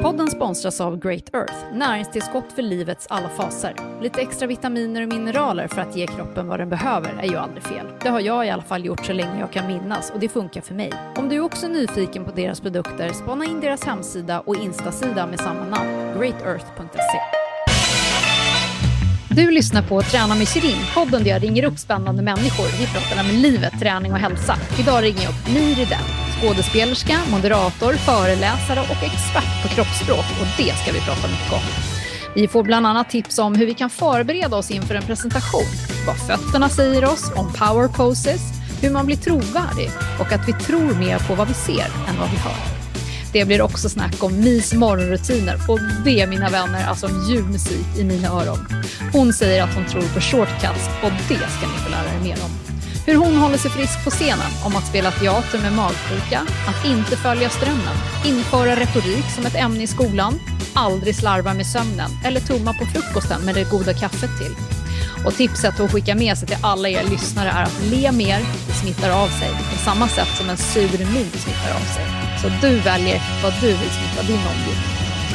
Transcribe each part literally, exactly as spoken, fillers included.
Podden sponsras av Great Earth, näringstillskott för livets alla faser. Lite extra vitaminer och mineraler för att ge kroppen vad den behöver är ju aldrig fel. Det har jag i alla fall gjort så länge jag kan minnas och det funkar för mig. Om du är också nyfiken på deras produkter, spana in deras hemsida och instasida med samma namn, great earth punkt se. Du lyssnar på Träna med Shirin, podden där jag ringer upp spännande människor. Vi pratar om livet, träning och hälsa. Idag ringer jag upp My Rydell, skådespelerska, moderator, föreläsare och expert på kroppsspråk, och det ska vi prata mycket om. Vi får bland annat tips om hur vi kan förbereda oss inför en presentation, vad fötterna säger oss, om power poses, hur man blir trovärdig och att vi tror mer på vad vi ser än vad vi hör. Det blir också snack om Mis morgonrutiner, och det, mina vänner, alltså ljuv musik i mina öron. Hon säger att hon tror på shortcuts, och det ska ni få lära er mer om. Hur hon håller sig frisk på scenen, om att spela teater med magsjuka, att inte följa strömmen, införa retorik som ett ämne i skolan, aldrig slarva med sömnen eller tumma på frukosten med det goda kaffet till. Och tipset att skicka med sig till alla er lyssnare är att le mer, det smittar av sig, på samma sätt som en sur min smittar av sig. Så du väljer vad du vill smitta din omgivning.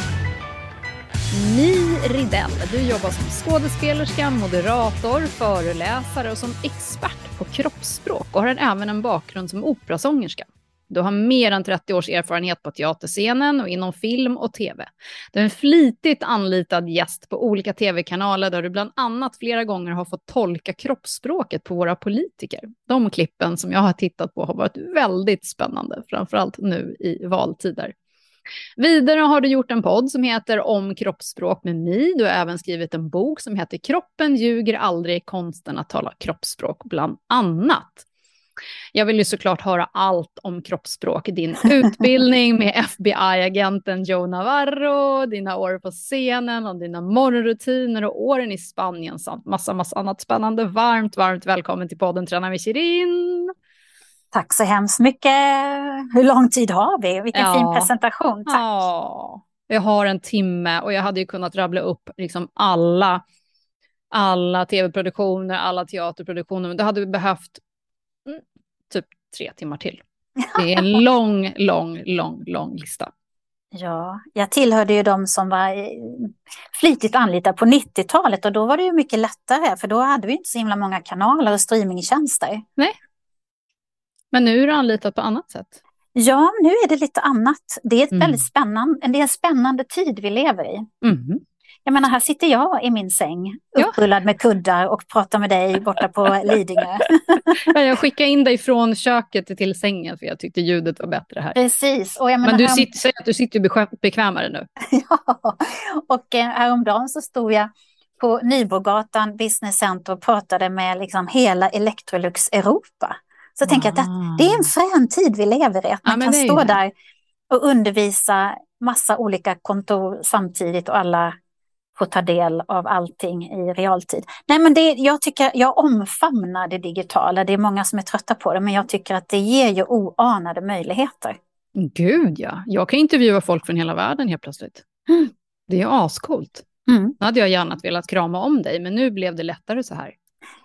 My Rydell, du jobbar som skådespelerska, moderator, föreläsare och som expert på kroppsspråk och har även en bakgrund som operasångerska. Du har mer än trettio års erfarenhet på teaterscenen och inom film och tv. Du är en flitigt anlitad gäst på olika tv-kanaler där du bland annat flera gånger har fått tolka kroppsspråket på våra politiker. De klippen som jag har tittat på har varit väldigt spännande, framförallt nu i valtider. Vidare har du gjort en podd som heter Om kroppsspråk med My. Du har även skrivit en bok som heter Kroppen ljuger aldrig, konsten att tala kroppsspråk bland annat. Jag vill ju såklart höra allt om kroppsspråk. Din utbildning med F B I-agenten Joe Navarro, dina år på scenen och dina morgonrutiner och åren i Spanien samt massa, massa annat spännande. Varmt, varmt välkommen till podden Träna med Shirin. Tack så hemskt mycket. Hur lång tid har vi? Vilken ja. fin presentation. Tack. Ja, jag har en timme och jag hade ju kunnat rabbla upp liksom alla, alla tv-produktioner, alla teaterproduktioner. Men då hade vi behövt mm, typ tre timmar till. Det är en lång, lång, lång, lång lista. Ja, jag tillhörde ju de som var flitigt anlitade på nittiotalet och då var det ju mycket lättare för då hade vi inte så himla många kanaler och streamingtjänster. Nej. Men nu är det anlitat på annat sätt. Ja, nu är det lite annat. Det är ett Mm. väldigt spännande, det är en spännande tid vi lever i. Mm. Jag menar, här sitter jag i min säng, Ja. upprullad med kuddar och pratar med dig borta på Lidingö. Jag skickade in dig från köket till sängen för jag tyckte ljudet var bättre här. Precis. Och jag menar, Men du här... sitter, säger att du sitter bekväm, bekvämare nu. Ja, och eh, häromdagen så stod jag på Nybrogatan Business Center och pratade med liksom hela Electrolux Europa. Så jag tänker att det, det är en frän tid vi lever i. Att man ja, kan stå det. där och undervisa massa olika kontor samtidigt och alla får ta del av allting i realtid. Nej, men det, jag tycker jag omfamnar det digitala. Det är många som är trötta på det, men jag tycker att det ger ju oanade möjligheter. Gud ja, jag kan intervjua folk från hela världen helt plötsligt. Mm. Det är ascoolt. Mm. Nu hade jag gärna velat krama om dig, men nu blev det lättare så här.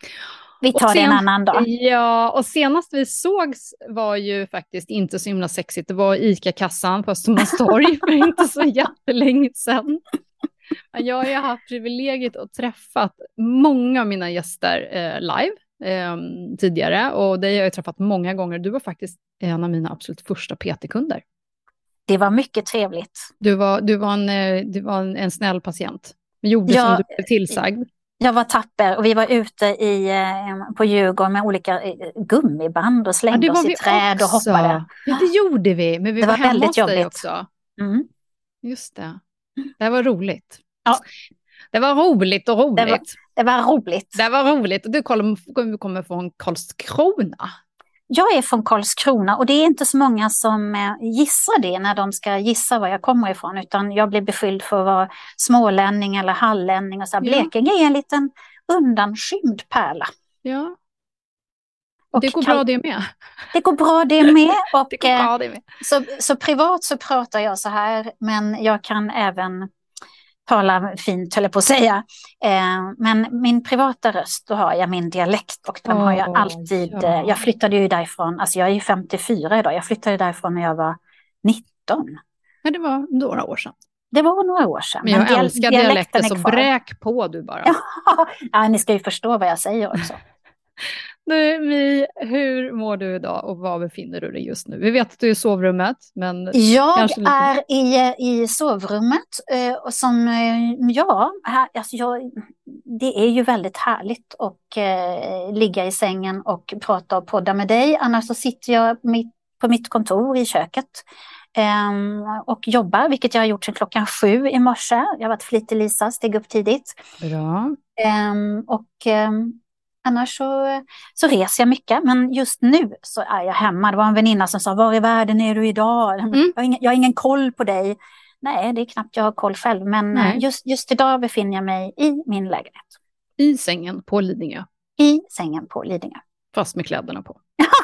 Vi tar sen, det en annan dag. Ja, och senast vi sågs var ju faktiskt inte så himla sexigt. Det var ICA-kassan på Östermalmstorg för inte så jättelänge sedan. Jag har ju haft privilegiet att träffat många av mina gäster eh, live eh, tidigare. Och det har jag träffat många gånger. Du var faktiskt en av mina absolut första P T-kunder. Det var mycket trevligt. Du var, du var, en, du var en, en snäll patient. Vi gjorde ja, som du blev tillsagd. Jag var tapper och vi var ute i, på Djurgården med olika gummiband och slängde ja, oss i träd också. och hoppade. Ja, det gjorde vi. Men vi det var, var hemma väldigt hos jobbigt. dig också. Mm. Just det. Det var roligt. Ja. Det var roligt och roligt. Det var, det var roligt. Det var roligt. Och du kommer, kommer från Karlskrona. Jag är från Karlskrona och det är inte så många som gissar det när de ska gissa var jag kommer ifrån. Utan jag blir beskylld för att vara smålänning eller hallänning. Och så. Ja. Blekinge är en liten undanskymd pärla. Ja. Och det går Karl... bra det med. Det går bra det med. Och, det går bra det med. Så, så privat så pratar jag så här. Men jag kan även tala fint, höll jag på att säga. Eh, men min privata röst, då har jag min dialekt. Och den oh, har jag alltid... Ja. Eh, jag flyttade ju därifrån, alltså jag är ju femtiofyra idag. Jag flyttade därifrån när jag var nitton. Ja, det var några år sedan. Det var några år sedan. Men jag dial- älskar dialekter, så kvar. bräk på du bara. Ja, ni ska ju förstå vad jag säger också. Du, Mi, hur mår du idag och var befinner du dig just nu? Vi vet att du är i sovrummet, men Jag kanske lite... är i, i sovrummet eh, och som, eh, ja, här, alltså jag, det är ju väldigt härligt att eh, ligga i sängen och prata och podda med dig. Annars så sitter jag mitt, på mitt kontor i köket eh, och jobbar, vilket jag har gjort sedan klockan sju i morse. Jag har varit flitig Lisa, steg upp tidigt. Bra. Eh, och... Eh, Annars så, så reser jag mycket, men just nu så är jag hemma. Det var en väninna som sa, var i världen är du idag? Mm. Jag, har ingen, jag har ingen koll på dig. Nej, det är knappt jag har koll själv, men just, just idag befinner jag mig i min lägenhet. I sängen på Lidingö? I sängen på Lidingö. Fast med kläderna på?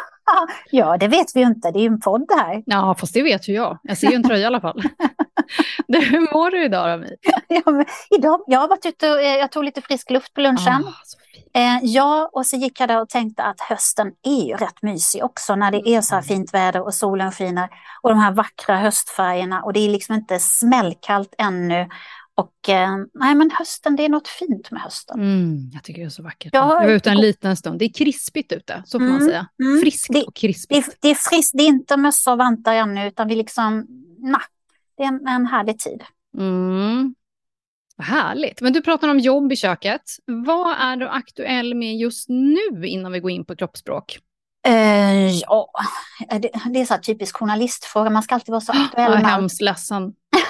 Ja, det vet vi ju inte. Det är ju en podd här. Ja, fast det vet ju jag. Jag ser ju en tröja i alla fall. Du, hur mår du idag, Rami? Ja, men idag, jag har varit ute och jag tog lite frisk luft på lunchen. Ah, så fint. Eh, ja, och så gick jag där och tänkte att hösten är ju rätt mysig också när det är så här fint väder och solen skiner. Och de här vackra höstfärgerna och det är liksom inte smällkallt ännu. Och eh, nej, men hösten, det är något fint med hösten. Mm, jag tycker det är så vackert. Jag, jag var ute en liten stund. Det är krispigt ute, så får mm, man säga. Mm, Friskt det, och krispigt. Det, det är friskt, det är inte mössa och vantar ännu, utan vi liksom, nej, det är en, en härlig tid. Mm. Vad härligt. Men du pratar om jobb i köket. Vad är du aktuell med just nu innan vi går in på kroppsspråk? Uh, ja, det, det är så här typisk journalistfråga. Man ska alltid vara så aktuell. Jag är hemskt ledsen.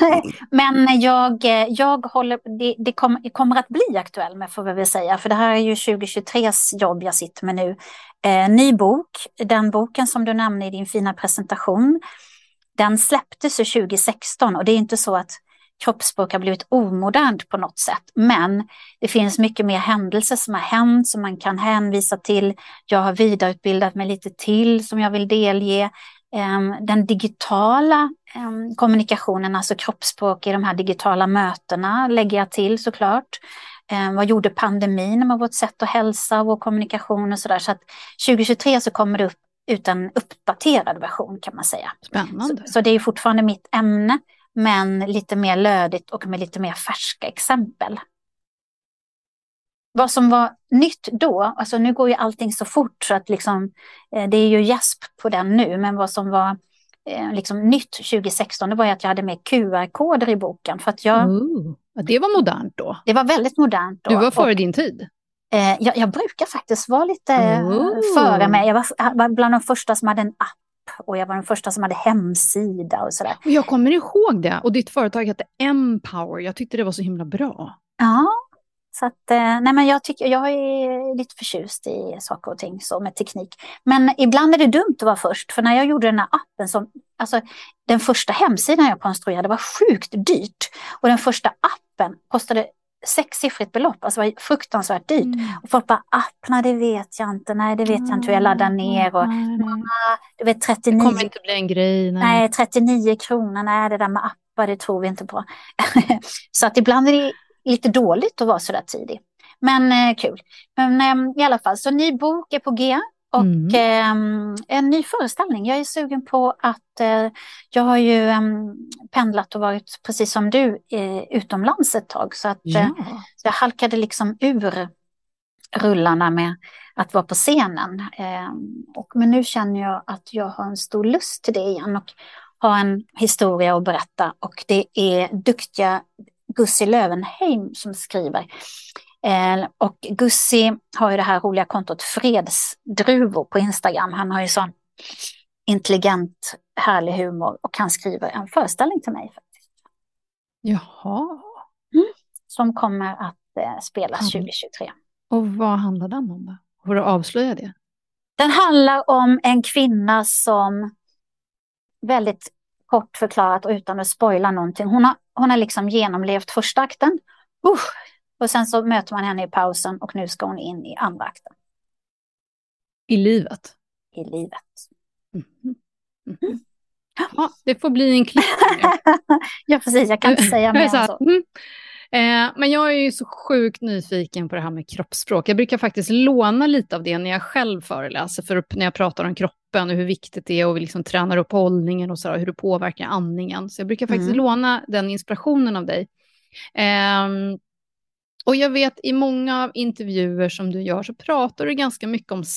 Men jag, jag håller, det, det kom, kommer att bli aktuell med, får vi väl säga. För det här är ju tjugohundratjugotres jobb jag sitter med nu. Eh, ny bok, den boken som du nämnde i din fina presentation. Den släpptes ju tjugohundrasexton och det är inte så att kroppsspråk har blivit omodernt på något sätt. Men det finns mycket mer händelser som har hänt som man kan hänvisa till. Jag har vidareutbildat mig lite till som jag vill delge. Den digitala kommunikationen, alltså kroppsspråk i de här digitala mötena lägger jag till såklart. Vad gjorde pandemin med vårt sätt att hälsa, vår kommunikation och sådär. Så att tjugohundratjugotre så kommer det upp ut en uppdaterad version kan man säga. Spännande. Så, så det är fortfarande mitt ämne. Men lite mer lödigt och med lite mer färska exempel. Vad som var nytt då, alltså nu går ju allting så fort så att liksom, eh, det är ju gäsp på den nu. Men vad som var eh, liksom nytt tjugohundrasexton, det var ju att jag hade med Q R-koder i boken. För att jag, oh, det var modernt då. Det var väldigt modernt då. Du var före och, din tid. Eh, jag, jag brukar faktiskt vara lite oh. före mig. Jag var, jag var bland de första som hade en app. Och jag var den första som hade hemsida och sådär. Och jag kommer ihåg det. Och ditt företag hette Empower. Jag tyckte det var så himla bra. Ja, så att, nej men jag, tycker, jag är lite förtjust i saker och ting så med teknik. Men ibland är det dumt att vara först. För när jag gjorde den här appen, som, alltså den första hemsidan jag konstruerade var sjukt dyrt. Och den första appen kostade sexsiffrigt belopp, alltså var fruktansvärt dyrt. Mm. Och folk bara, app, nej det vet jag inte, nej det vet mm. jag inte hur jag laddar ner. Och, mm. ah, du vet, trettionio, det kommer inte bli en grej. Nej, nej trettionio kronor, nej det där med appar, det tror vi inte på. Så att ibland är det lite dåligt att vara så där tidig. Men eh, kul. Men eh, i alla fall, så ny bok är på G. Och mm. eh, en ny föreställning. Jag är sugen på att eh, jag har ju eh, pendlat och varit precis som du eh, utomlands ett tag. Så att ja. eh, så jag halkade liksom ur rullarna med att vara på scenen. Eh, och, men nu känner jag att jag har en stor lust till det igen och har en historia att berätta. Och det är duktiga Gussi Löwenheim som skriver. Eh, och Gussi har ju det här roliga kontot Fredsdruvor på Instagram. Han har ju sån intelligent, härlig humor och kan skriva en föreställning till mig faktiskt. Jaha. Mm. Som kommer att eh, spelas tjugohundratjugotre. Och vad handlar den om då? Får du avslöja det? Den handlar om en kvinna som väldigt kort förklarat och utan att spoila någonting. Hon har, hon har liksom genomlevt första akten. Uh, och sen så möter man henne i pausen och nu ska hon in i andra akten. I livet? I livet. Mm. Mm. Mm. Ja, det får bli en klipp. Ja, precis. Jag kan inte säga mer än så. Mm. Eh, men jag är ju så sjukt nyfiken på det här med kroppsspråk. Jag brukar faktiskt låna lite av det när jag själv föreläser, för upp, när jag pratar om kroppen och hur viktigt det är och vi liksom tränar upp hållningen och så, hur det påverkar andningen. Så jag brukar faktiskt Mm. låna den inspirationen av dig. Eh, och jag vet i många intervjuer som du gör så pratar du ganska mycket om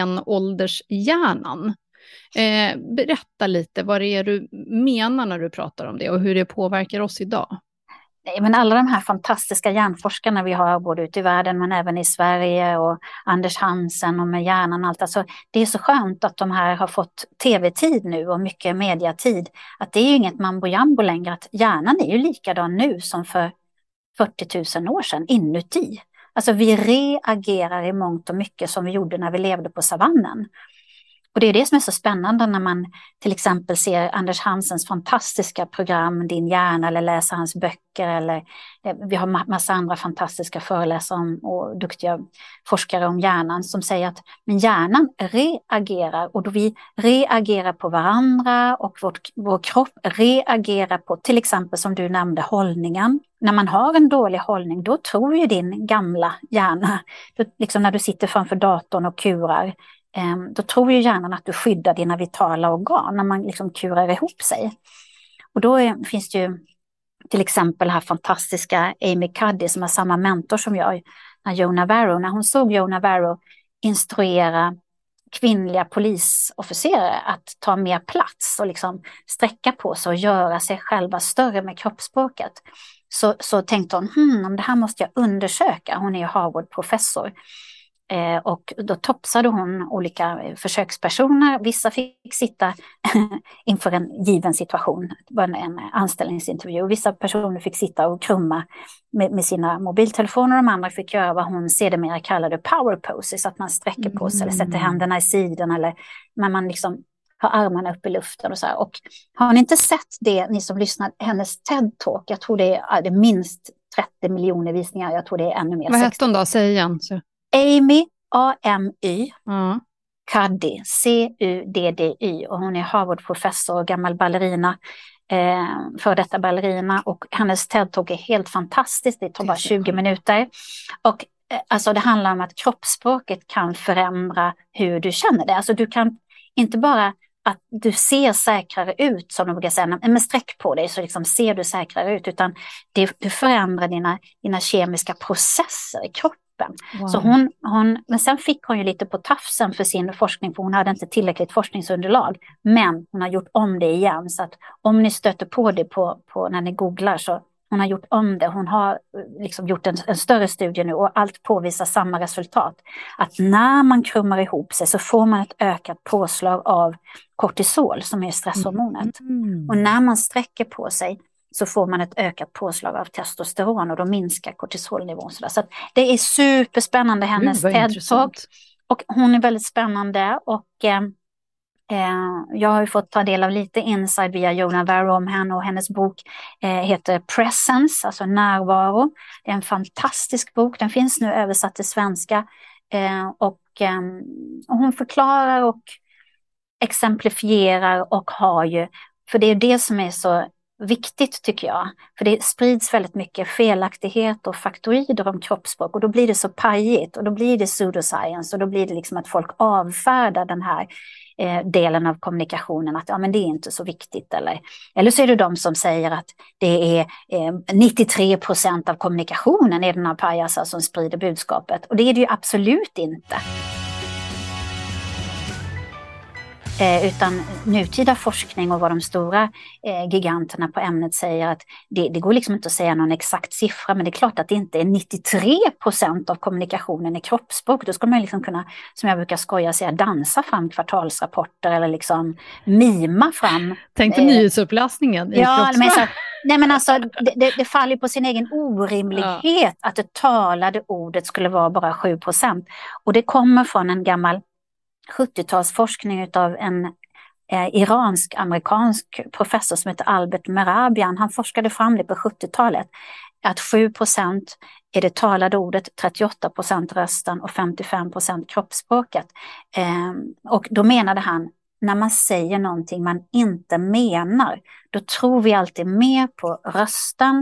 stenåldershjärnan. Eh, berätta lite vad det är du menar när du pratar om det och hur det påverkar oss idag. Nej, men alla de här fantastiska hjärnforskarna vi har både ute i världen men även i Sverige, och Anders Hansen och med hjärnan och allt. Alltså, det är så skönt att de här har fått tv-tid nu och mycket mediatid. Att det är ju inget mambo jambo längre, att hjärnan är ju likadan nu som för fyrtio tusen år sedan inuti. Alltså vi reagerar i mångt och mycket som vi gjorde när vi levde på savannen. Och det är det som är så spännande när man till exempel ser Anders Hansens fantastiska program Din hjärna, eller läser hans böcker, eller eh, vi har ma- massa andra fantastiska föreläsare om, och duktiga forskare om hjärnan som säger att men hjärnan reagerar, och då vi reagerar på varandra och vårt, vår kropp reagerar på till exempel som du nämnde hållningen. När man har en dålig hållning då tror ju din gamla hjärna, då, liksom när du sitter framför datorn och kurar, då tror ju hjärnan att du skyddar dina vitala organ när man liksom kurar ihop sig. Och då är, finns det ju till exempel här fantastiska Amy Cuddy som har samma mentor som jag, Joe Navarro. När hon såg Joe Navarro instruera kvinnliga polisofficerare att ta mer plats och liksom sträcka på sig och göra sig själva större med kroppsspråket, så, så tänkte hon, hmm, det här måste jag undersöka. Hon är ju Harvard-professor. Eh, och då topsade hon olika försökspersoner. Vissa fick sitta inför en given situation, det var en, en anställningsintervju. Vissa personer fick sitta och krumma med, med sina mobiltelefoner. De andra fick göra vad hon sedermera kallade power poses, att man sträcker på sig eller sätter händerna i sidan, eller när man liksom har armarna upp i luften och så här. Och har ni inte sett det, ni som lyssnar, hennes TED-talk, jag tror det är, det är minst trettio miljoner visningar, jag tror det är ännu mer. Vad hette hon då? Säg igen. Så. Amy, A M Y, mm. Cuddy, C U D D Y, och hon är Harvard-professor och gammal ballerina, eh, för detta ballerina, och hennes TED-talk är helt fantastiskt, det tar bara tjugo minuter. Och eh, alltså det handlar om att kroppsspråket kan förändra hur du känner det. Alltså du kan inte bara att du ser säkrare ut, som de brukar säga, men sträck på dig så liksom ser du säkrare ut, utan det, du förändrar dina, dina kemiska processer i kroppen. Wow. Så hon, hon, men sen fick hon ju lite på tafsen för sin forskning, för hon hade inte tillräckligt forskningsunderlag. Men hon har gjort om det igen, så att om ni stöter på det på, på när ni googlar, så hon har gjort om det. Hon har liksom gjort en, en större studie nu och allt påvisar samma resultat. Att när man krummar ihop sig så får man ett ökat påslag av kortisol som är stresshormonet. Mm. Och när man sträcker på sig så får man ett ökat påslag av testosteron och då minskar kortisolnivån. Så att det är superspännande, hennes TED-talk. Och hon är väldigt spännande, och eh, eh, jag har ju fått ta del av lite inside via Joe Navarro om henne, och hennes bok eh, heter Presence, alltså närvaro. Det är en fantastisk bok, den finns nu översatt till svenska, eh, och, eh, och hon förklarar och exemplifierar och har ju, för det är det som är så viktigt tycker jag, för det sprids väldigt mycket felaktighet och faktoider om kroppsspråk, och då blir det så pajigt och då blir det pseudoscience, och då blir det liksom att folk avfärdar den här eh, delen av kommunikationen, att ja, men det är inte så viktigt, eller, eller så är det de som säger att det är eh, nittiotre procent av kommunikationen är den här pajasar som sprider budskapet, och det är det ju absolut inte. Eh, utan nutida forskning och vad de stora eh, giganterna på ämnet säger, att det, det går liksom inte att säga någon exakt siffra, men det är klart att det inte är nittiotre procent av kommunikationen i kroppsspråk. Då ska man liksom kunna, som jag brukar skoja säga, dansa fram kvartalsrapporter eller liksom mima fram. Tänk på eh, nyhetsupplösningen i ja, men så, nej men alltså det, det, det faller på sin egen orimlighet, ja, att det talade ordet skulle vara bara sju procent. Och det kommer från en gammal sjuttiotalsforskning av en eh, iransk-amerikansk professor som heter Albert Mehrabian. Han forskade fram det på sjuttiotalet, att sju procent är det talade ordet, trettioåtta procent rösten och femtiofem procent kroppsspråket. Eh, och då menade han, när man säger någonting man inte menar, då tror vi alltid mer på rösten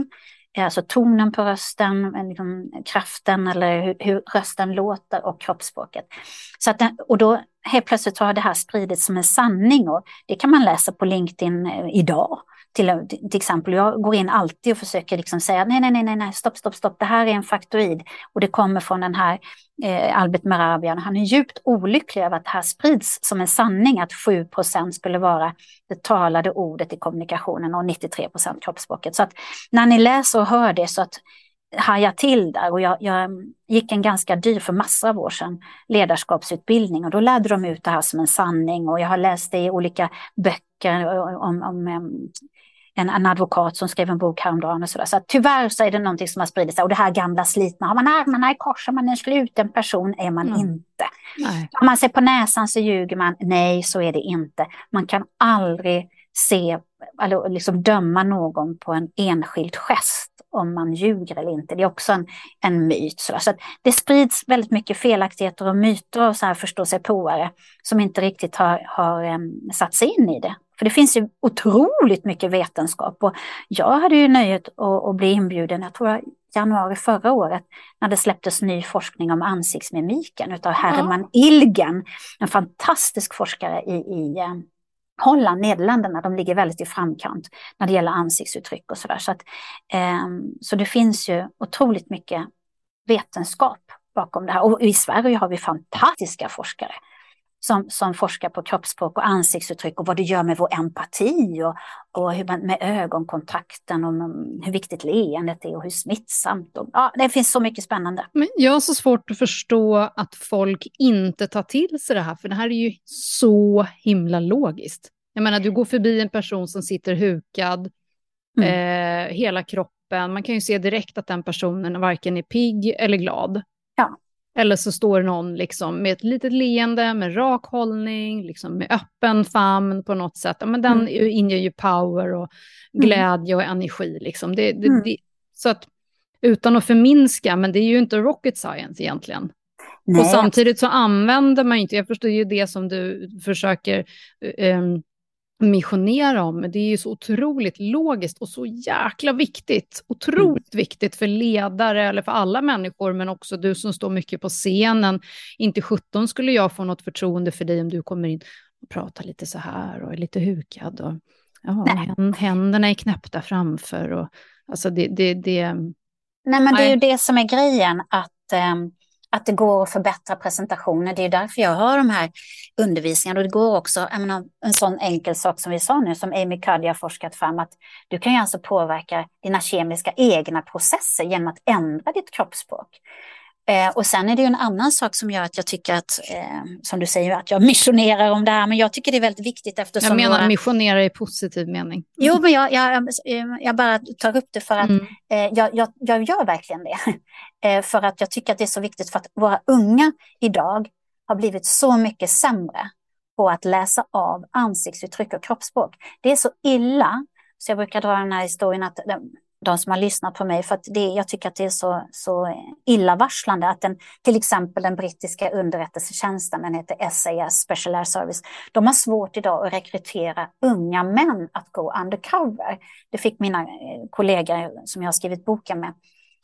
alltså tonen på rösten, liksom kraften eller hur, hur rösten låter och kroppsspråket. Så att den, och då helt plötsligt har det här spridits som en sanning, och det kan man läsa på LinkedIn idag. Till, till exempel, jag går in alltid och försöker liksom säga nej, nej, nej, nej, stopp, stopp, stopp, det här är en faktoid och det kommer från den här eh, Albert Mehrabian. Han är djupt olycklig över att det här sprids som en sanning, att sju procent skulle vara det talade ordet i kommunikationen och nittiotre procent kroppsspråket. Så att när ni läser och hör det så att haja till där, och jag, jag gick en ganska dyr för massor av år sedan ledarskapsutbildning, och då lärde de ut det här som en sanning, och jag har läst det i olika böcker om, om, om en, en advokat som skrev en bok häromdagen och sådär. Så att tyvärr så är det någonting som har spridit sig, och det här gamla slitna, har man armarna i kors, är man en sluten person, är man mm. inte. Nej. Om man ser på näsan så ljuger man, nej så är det inte. Man kan aldrig se eller liksom döma någon på en enskild gest om man ljuger eller inte. Det är också en, en myt. Så, så att det sprids väldigt mycket felaktigheter och myter och så här förståsigpåare som inte riktigt har, har um, satt sig in i det. För det finns ju otroligt mycket vetenskap, och jag hade ju nöjet att, att bli inbjuden, jag tror januari förra året, när det släpptes ny forskning om ansiktsmimiken utav Herman Ilgen, en fantastisk forskare i, i Holland, Nederländerna, de ligger väldigt i framkant när det gäller ansiktsuttryck och sådär. Så, att, eh, så det finns ju otroligt mycket vetenskap bakom det här. Och i Sverige har vi fantastiska forskare som, som forskar på kroppsspråk och ansiktsuttryck och vad det gör med vår empati och, och hur man, med ögonkontakten och hur viktigt leendet är och hur smittsamt. Och, ja, det finns så mycket spännande. Men jag har så svårt att förstå att folk inte tar till sig det här, för det här är ju så himla logiskt. Jag menar, du går förbi en person som sitter hukad, mm. eh, hela kroppen. Man kan ju se direkt att den personen varken är pigg eller glad. Ja. Eller så står någon liksom med ett litet leende, med rak hållning, liksom med öppen famn på något sätt. Ja, men den mm. inger ju power och glädje och energi. Liksom. Det, det, mm. det, så att, utan att förminska, men det är ju inte rocket science egentligen. Nej. Och samtidigt så använder man inte, jag förstår ju det som du försöker um, missionera om, men det är ju så otroligt logiskt och så jäkla viktigt, otroligt mm. viktigt för ledare eller för alla människor, men också du som står mycket på scenen. Inte sjutton skulle jag få något förtroende för dig om du kommer in och pratar lite så här och är lite hukad och ja, händerna är knäppta framför och alltså det, det, det Nej, men det är ju det som är grejen, att um... att det går att förbättra presentationer. Det är därför jag har de här undervisningarna. Och det går också, jag menar, en sån enkel sak som vi sa nu, som Amy Cuddy har forskat fram, att du kan ju alltså påverka dina kemiska egna processer genom att ändra ditt kroppsspråk. Eh, och sen är det ju en annan sak som gör att jag tycker att, eh, som du säger, att jag missionerar om det här, men jag tycker det är väldigt viktigt eftersom... Jag menar våra... missionera i positiv mening. Mm. Jo, men jag, jag, jag bara tar upp det för att mm. eh, jag, jag, jag gör verkligen det. eh, för att jag tycker att det är så viktigt, för att våra unga idag har blivit så mycket sämre på att läsa av ansiktsuttryck och kroppsspråk. Det är så illa, så jag brukar dra den här historien att... de som har lyssnat på mig, för att det, jag tycker att det är så, så illavarslande att den, till exempel den brittiska underrättelsetjänsten, den heter S A S, Special Air Service, de har svårt idag att rekrytera unga män att gå undercover. Det fick mina kollegor som jag har skrivit boken med,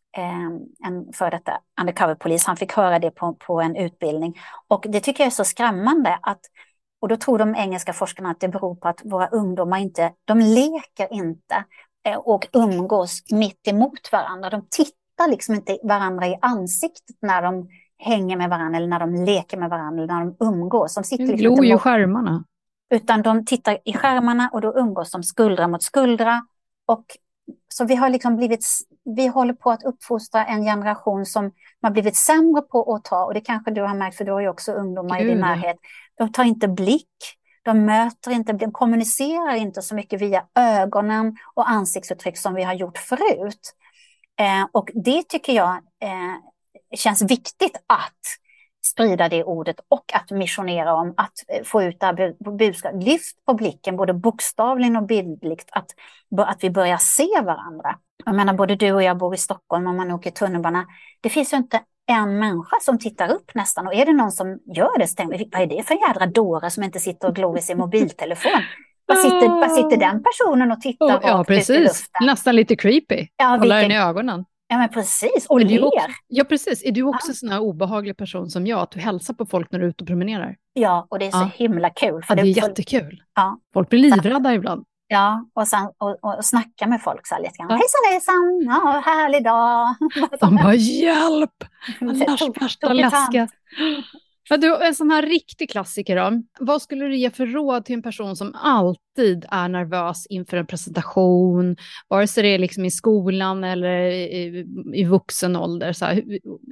eh, en för detta undercover-polis, han fick höra det på, på en utbildning, och det tycker jag är så skrämmande att, och då tror de engelska forskarna att det beror på att våra ungdomar inte, de leker inte och umgås mitt emot varandra. De tittar liksom inte varandra i ansiktet när de hänger med varandra eller när de leker med varandra eller när de umgås. De sitter liksom inte mot, skärmarna. Utan de tittar i skärmarna och då umgås de skuldra mot skuldra. Och så vi har liksom blivit, vi håller på att uppfostra en generation som har blivit sämre på att ta, och det kanske du har märkt, för du har ju också ungdomar Gud. i din närhet. De tar inte blick. De möter inte, de kommunicerar inte så mycket via ögonen och ansiktsuttryck som vi har gjort förut. Eh, och det tycker jag eh, känns viktigt att sprida det ordet och att missionera om, att få ut det här budskapet. Lyft på blicken, både bokstavligen och bildligt, att, att vi börjar se varandra. Jag menar, både du och jag bor i Stockholm, om man åker tunnelbana. Det finns ju inte en människa som tittar upp nästan, och är det någon som gör det, så tänker vi, vad är det för jädra dåre som inte sitter och glor i sin mobiltelefon? Vad sitter, vad sitter den personen och tittar oh, rakt ja, ut i precis. luften? Nästan lite creepy. Ja, Kollar vilken... den i ögonen. Ja, men precis. Och är du ler. också, ja, precis. Är du också Ja. en sån här obehaglig person som jag, att du hälsar på folk när du är ute och promenerar? Ja, och det är så Ja. himla kul. För Ja, det är för... jättekul. Ja. Folk blir livrädda ibland. Ja, och, sen, och, och snacka med folk så här lite grann. Ja. Hejsan, hejsan, ja, härlig dag. De bara, hjälp! Annars Tok- värsta tokig läskiga. tant. Ja, du, en sån här riktig klassiker då. Vad skulle du ge för råd till en person som alltid är nervös inför en presentation? Vare sig det är liksom i skolan eller i, i vuxen ålder. Så här,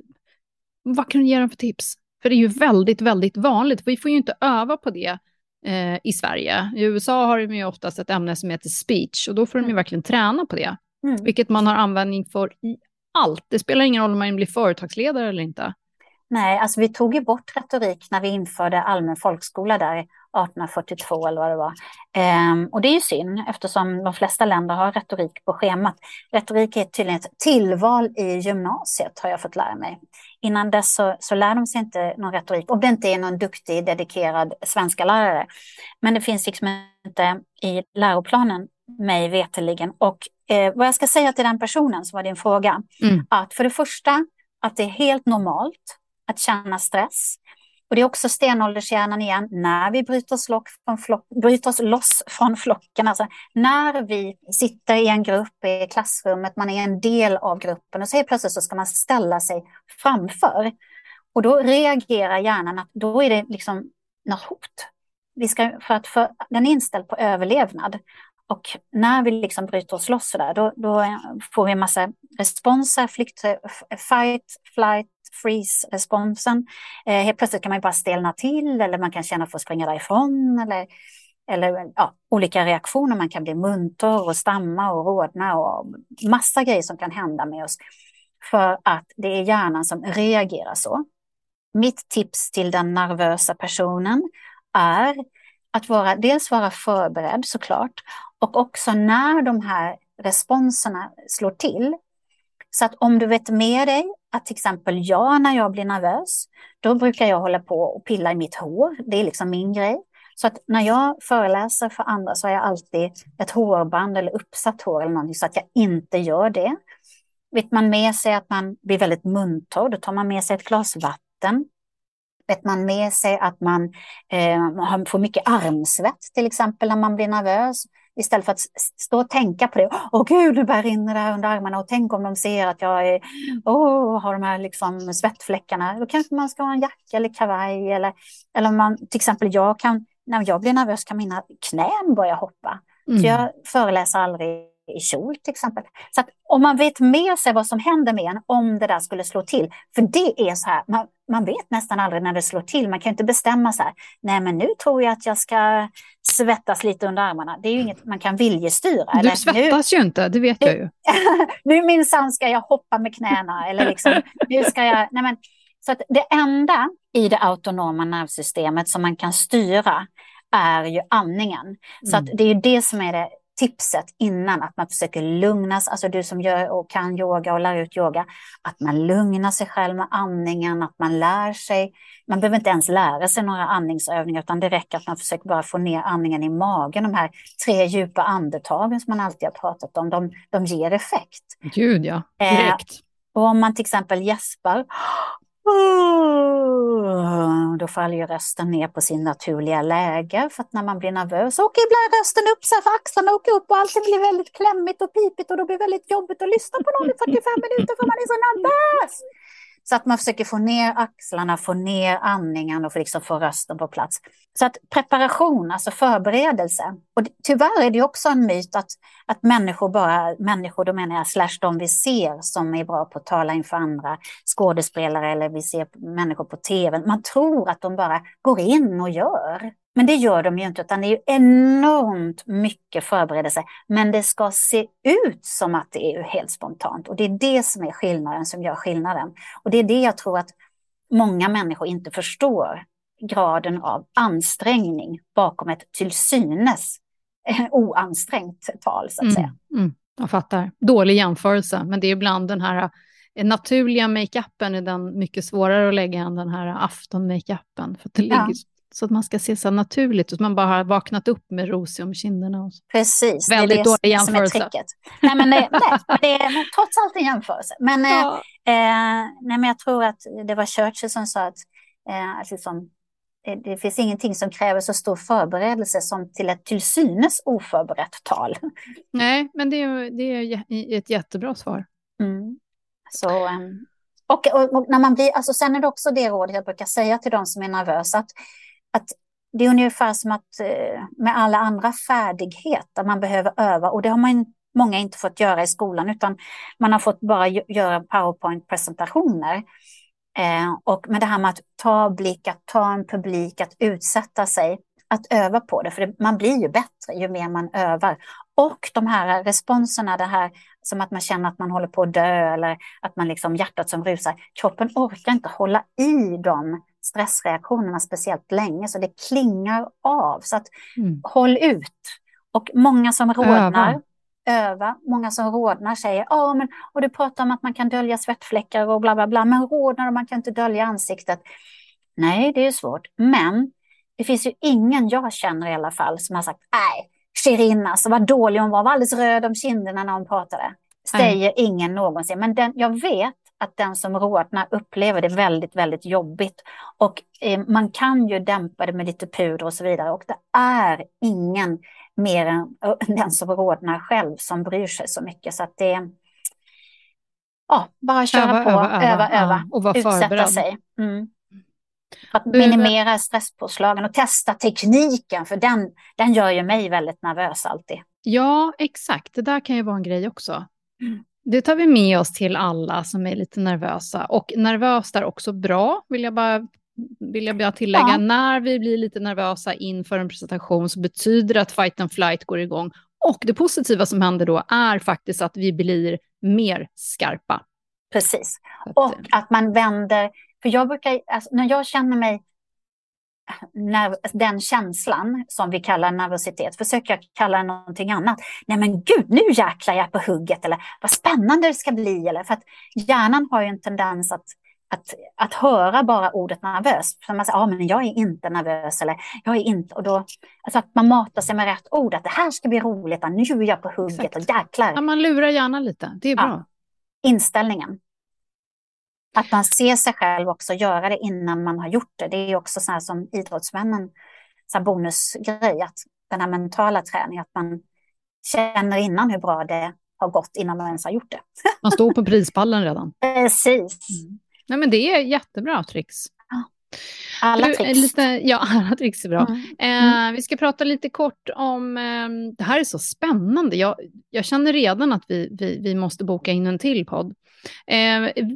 vad kan du ge dem för tips? För det är ju väldigt, väldigt vanligt. Vi får ju inte öva på det eh, i Sverige. I U S A har de ju oftast ett ämne som heter speech. Och då får de ju Mm. verkligen träna på det. Mm. Vilket man har användning för i allt. Det spelar ingen roll om man blir företagsledare eller inte. Nej, alltså vi tog ju bort retorik när vi införde allmän folkskola där arton fyrtiotvå eller vad det var. Ehm, och det är ju synd eftersom de flesta länder har retorik på schemat. Retorik är tydligen ett tillval i gymnasiet har jag fått lära mig. Innan dess så, så lär de sig inte någon retorik, om det inte är någon duktig, dedikerad svenska lärare. Men det finns liksom inte i läroplanen, mig veterligen. Och eh, vad jag ska säga till den personen som var din fråga, Mm. att för det första att det är helt normalt att känna stress. Och det är också stenåldershjärnan igen, när vi bryter oss, lock från flock, bryter oss loss från flocken. Alltså när vi sitter i en grupp i klassrummet, man är en del av gruppen och så helt plötsligt så ska man ställa sig framför. Och då reagerar hjärnan att då är det liksom något hot. Vi ska, för att för, den är inställd på överlevnad. Och när vi liksom bryter oss loss så där, då, då får vi en massa responser, flykt, fight, flight, freeze-responsen. Eh, helt plötsligt kan man bara stelna till eller man kan känna för att springa därifrån eller, eller ja, olika reaktioner. Man kan bli munter och stamma och rodna och massa grejer som kan hända med oss för att det är hjärnan som reagerar så. Mitt tips till den nervösa personen är att vara, dels vara förberedd såklart och också när de här responserna slår till. Så att om du vet med dig att till exempel jag när jag blir nervös, då brukar jag hålla på och pilla i mitt hår. Det är liksom min grej. Så att när jag föreläser för andra så har jag alltid ett hårband eller uppsatt hår eller någonting så att jag inte gör det. Vet man med sig att man blir väldigt munter, då tar man med sig ett glas vatten. Vet man med sig att man eh, får mycket armsvett till exempel när man blir nervös. Istället för att stå och tänka på det. Åh gud, nu börjar rinna där under armarna. Och tänk om de ser att jag är, åh, har de här liksom svettfläckarna. Då kanske man ska ha en jacka eller kavaj. Eller, eller om man, till exempel jag kan, när jag blir nervös kan mina knän börja hoppa. Mm. Så jag föreläser aldrig i kjol till exempel. Så att om man vet med sig vad som händer med en om det där skulle slå till. För det är så här, man, man vet nästan aldrig när det slår till. Man kan inte bestämma så här, nej men nu tror jag att jag ska svettas lite under armarna. Det är ju inget man kan viljestyra. Du eller, svettas nu, ju inte, det vet jag ju. nu minsann ska jag hoppa med knäna. Eller liksom, nu ska jag, nej men, så att det enda i det autonoma nervsystemet som man kan styra är ju andningen. Mm. Så att det är ju det som är det tipset innan, att man försöker lugnas, alltså du som gör och kan yoga och lär ut yoga, att man lugnar sig själv med andningen, att man lär sig, man behöver inte ens lära sig några andningsövningar utan det räcker att man försöker bara få ner andningen i magen, de här tre djupa andetagen som man alltid har pratat om, de, de ger effekt. Gud ja, direkt. Eh, och om man till exempel gäspar, då faller ju rösten ner på sin naturliga läge för att när man blir nervös åker ibland rösten upp så här för axlarna åker upp och allting blir väldigt klämmigt och pipigt och då blir det väldigt jobbigt att lyssna på någon i fyrtiofem minuter för man är så nervös. Så att man försöker få ner axlarna, få ner andningen och få, liksom få rösten på plats. Så att preparation, alltså förberedelse. Och det, tyvärr är det också en myt att, att människor bara, människor då menar jag slash de vi ser som är bra på att tala inför andra skådespelare eller vi ser människor på tv. Man tror att de bara går in och gör. Men det gör de ju inte utan det är ju enormt mycket förberedelse. Men det ska se ut som att det är helt spontant. Och det är det som är skillnaden som gör skillnaden. Och det är det jag tror att många människor inte förstår. Graden av ansträngning bakom ett till synes oansträngt tal så att säga. Mm, mm, jag fattar. Dålig jämförelse. Men det är ibland den här naturliga make-upen är den mycket svårare att lägga än den här afton-make-upen. För det ligger Ja. Så att man ska se så naturligt ut. Man bara har vaknat upp med ros om kinderna. Och så. Precis, Väldigt det är det dålig som är jämförelse. tricket. Nej, men det, nej, men det är men trots allt en jämförelse. Men, Ja. eh, eh, nej, men jag tror att det var Churchill som sa att eh, alltså som, det, det finns ingenting som kräver så stor förberedelse som till ett till synes oförberett tal. Nej, men det är, det är ett jättebra svar. Mm. Så, um, och, och, och när man blir, alltså sen är det också det rådet jag brukar säga till de som är nervösa, att, att det är ungefär som att eh, med alla andra färdigheter man behöver öva, och det har man många inte fått göra i skolan, utan man har fått bara göra PowerPoint-presentationer. Eh, och med det här med att ta blick, att ta en publik, att utsätta sig, att öva på det, för det, man blir ju bättre ju mer man övar. Och de här responserna, det här som att man känner att man håller på att dö, eller att man liksom hjärtat som rusar, kroppen orkar inte hålla i de stressreaktionerna speciellt länge, så det klingar av. Så att mm. håll ut. Och många som rodnar, öva. öva. Många som rodnar säger, ja men, och du pratar om att man kan dölja svettfläckar och bla bla bla, men rodnar och man kan inte dölja ansiktet. Nej, det är svårt. Men det finns ju ingen jag känner i alla fall som har sagt, nej, Shirin, alltså vad dålig hon var, var alldeles röd om kinderna när hon pratade. Säger mm. ingen någonsin. Men den, jag vet att den som rodnar upplever det väldigt, väldigt jobbigt. Och eh, man kan ju dämpa det med lite puder och så vidare. Och det är ingen mer än uh, den som rodnar själv som bryr sig så mycket. Så att det ja, bara köra öva, på, öva, öva, öva, öva ja, och vara utsätta förberedd. sig. Mm. Att minimera stresspåslagen och testa tekniken, för den, den gör ju mig väldigt nervös alltid. Ja, exakt. Det där kan ju vara en grej också. Mm. Det tar vi med oss till alla som är lite nervösa. Och nervöst är också bra, vill jag bara, vill jag bara tillägga. Ja. När vi blir lite nervösa inför en presentation så betyder det att fight and flight går igång. Och det positiva som händer då är faktiskt att vi blir mer skarpa. Precis. Att, och att man vänder... För jag brukar, alltså, när jag känner mig, när, den känslan som vi kallar nervositet, försöker jag kalla någonting annat. Nej men gud, nu jäklar jag på hugget, eller vad spännande det ska bli. Eller, för att hjärnan har ju en tendens att, att, att höra bara ordet nervös. Så man säger, ja men jag är inte nervös, eller jag är inte, och då, alltså att man matar sig med rätt ord, att det här ska bli roligt, nu är jag på hugget. Exakt. Och jäklar. Ja, man lurar hjärnan lite, det är bra. Ja, inställningen. Att man ser sig själv också göra det innan man har gjort det. Det är också så här som idrottsmännen, så här bonusgrej, att den här mentala träningen, att man känner innan hur bra det har gått innan man ens har gjort det. Man står på prispallen redan. Precis. Mm. Nej, men det är jättebra tricks. Ja. Alla du, tricks. Lite, ja, alla tricks är bra. Mm. Mm. Eh, vi ska prata lite kort om, eh, det här är så spännande. Jag, jag känner redan att vi, vi, vi måste boka in en till podd. Eh,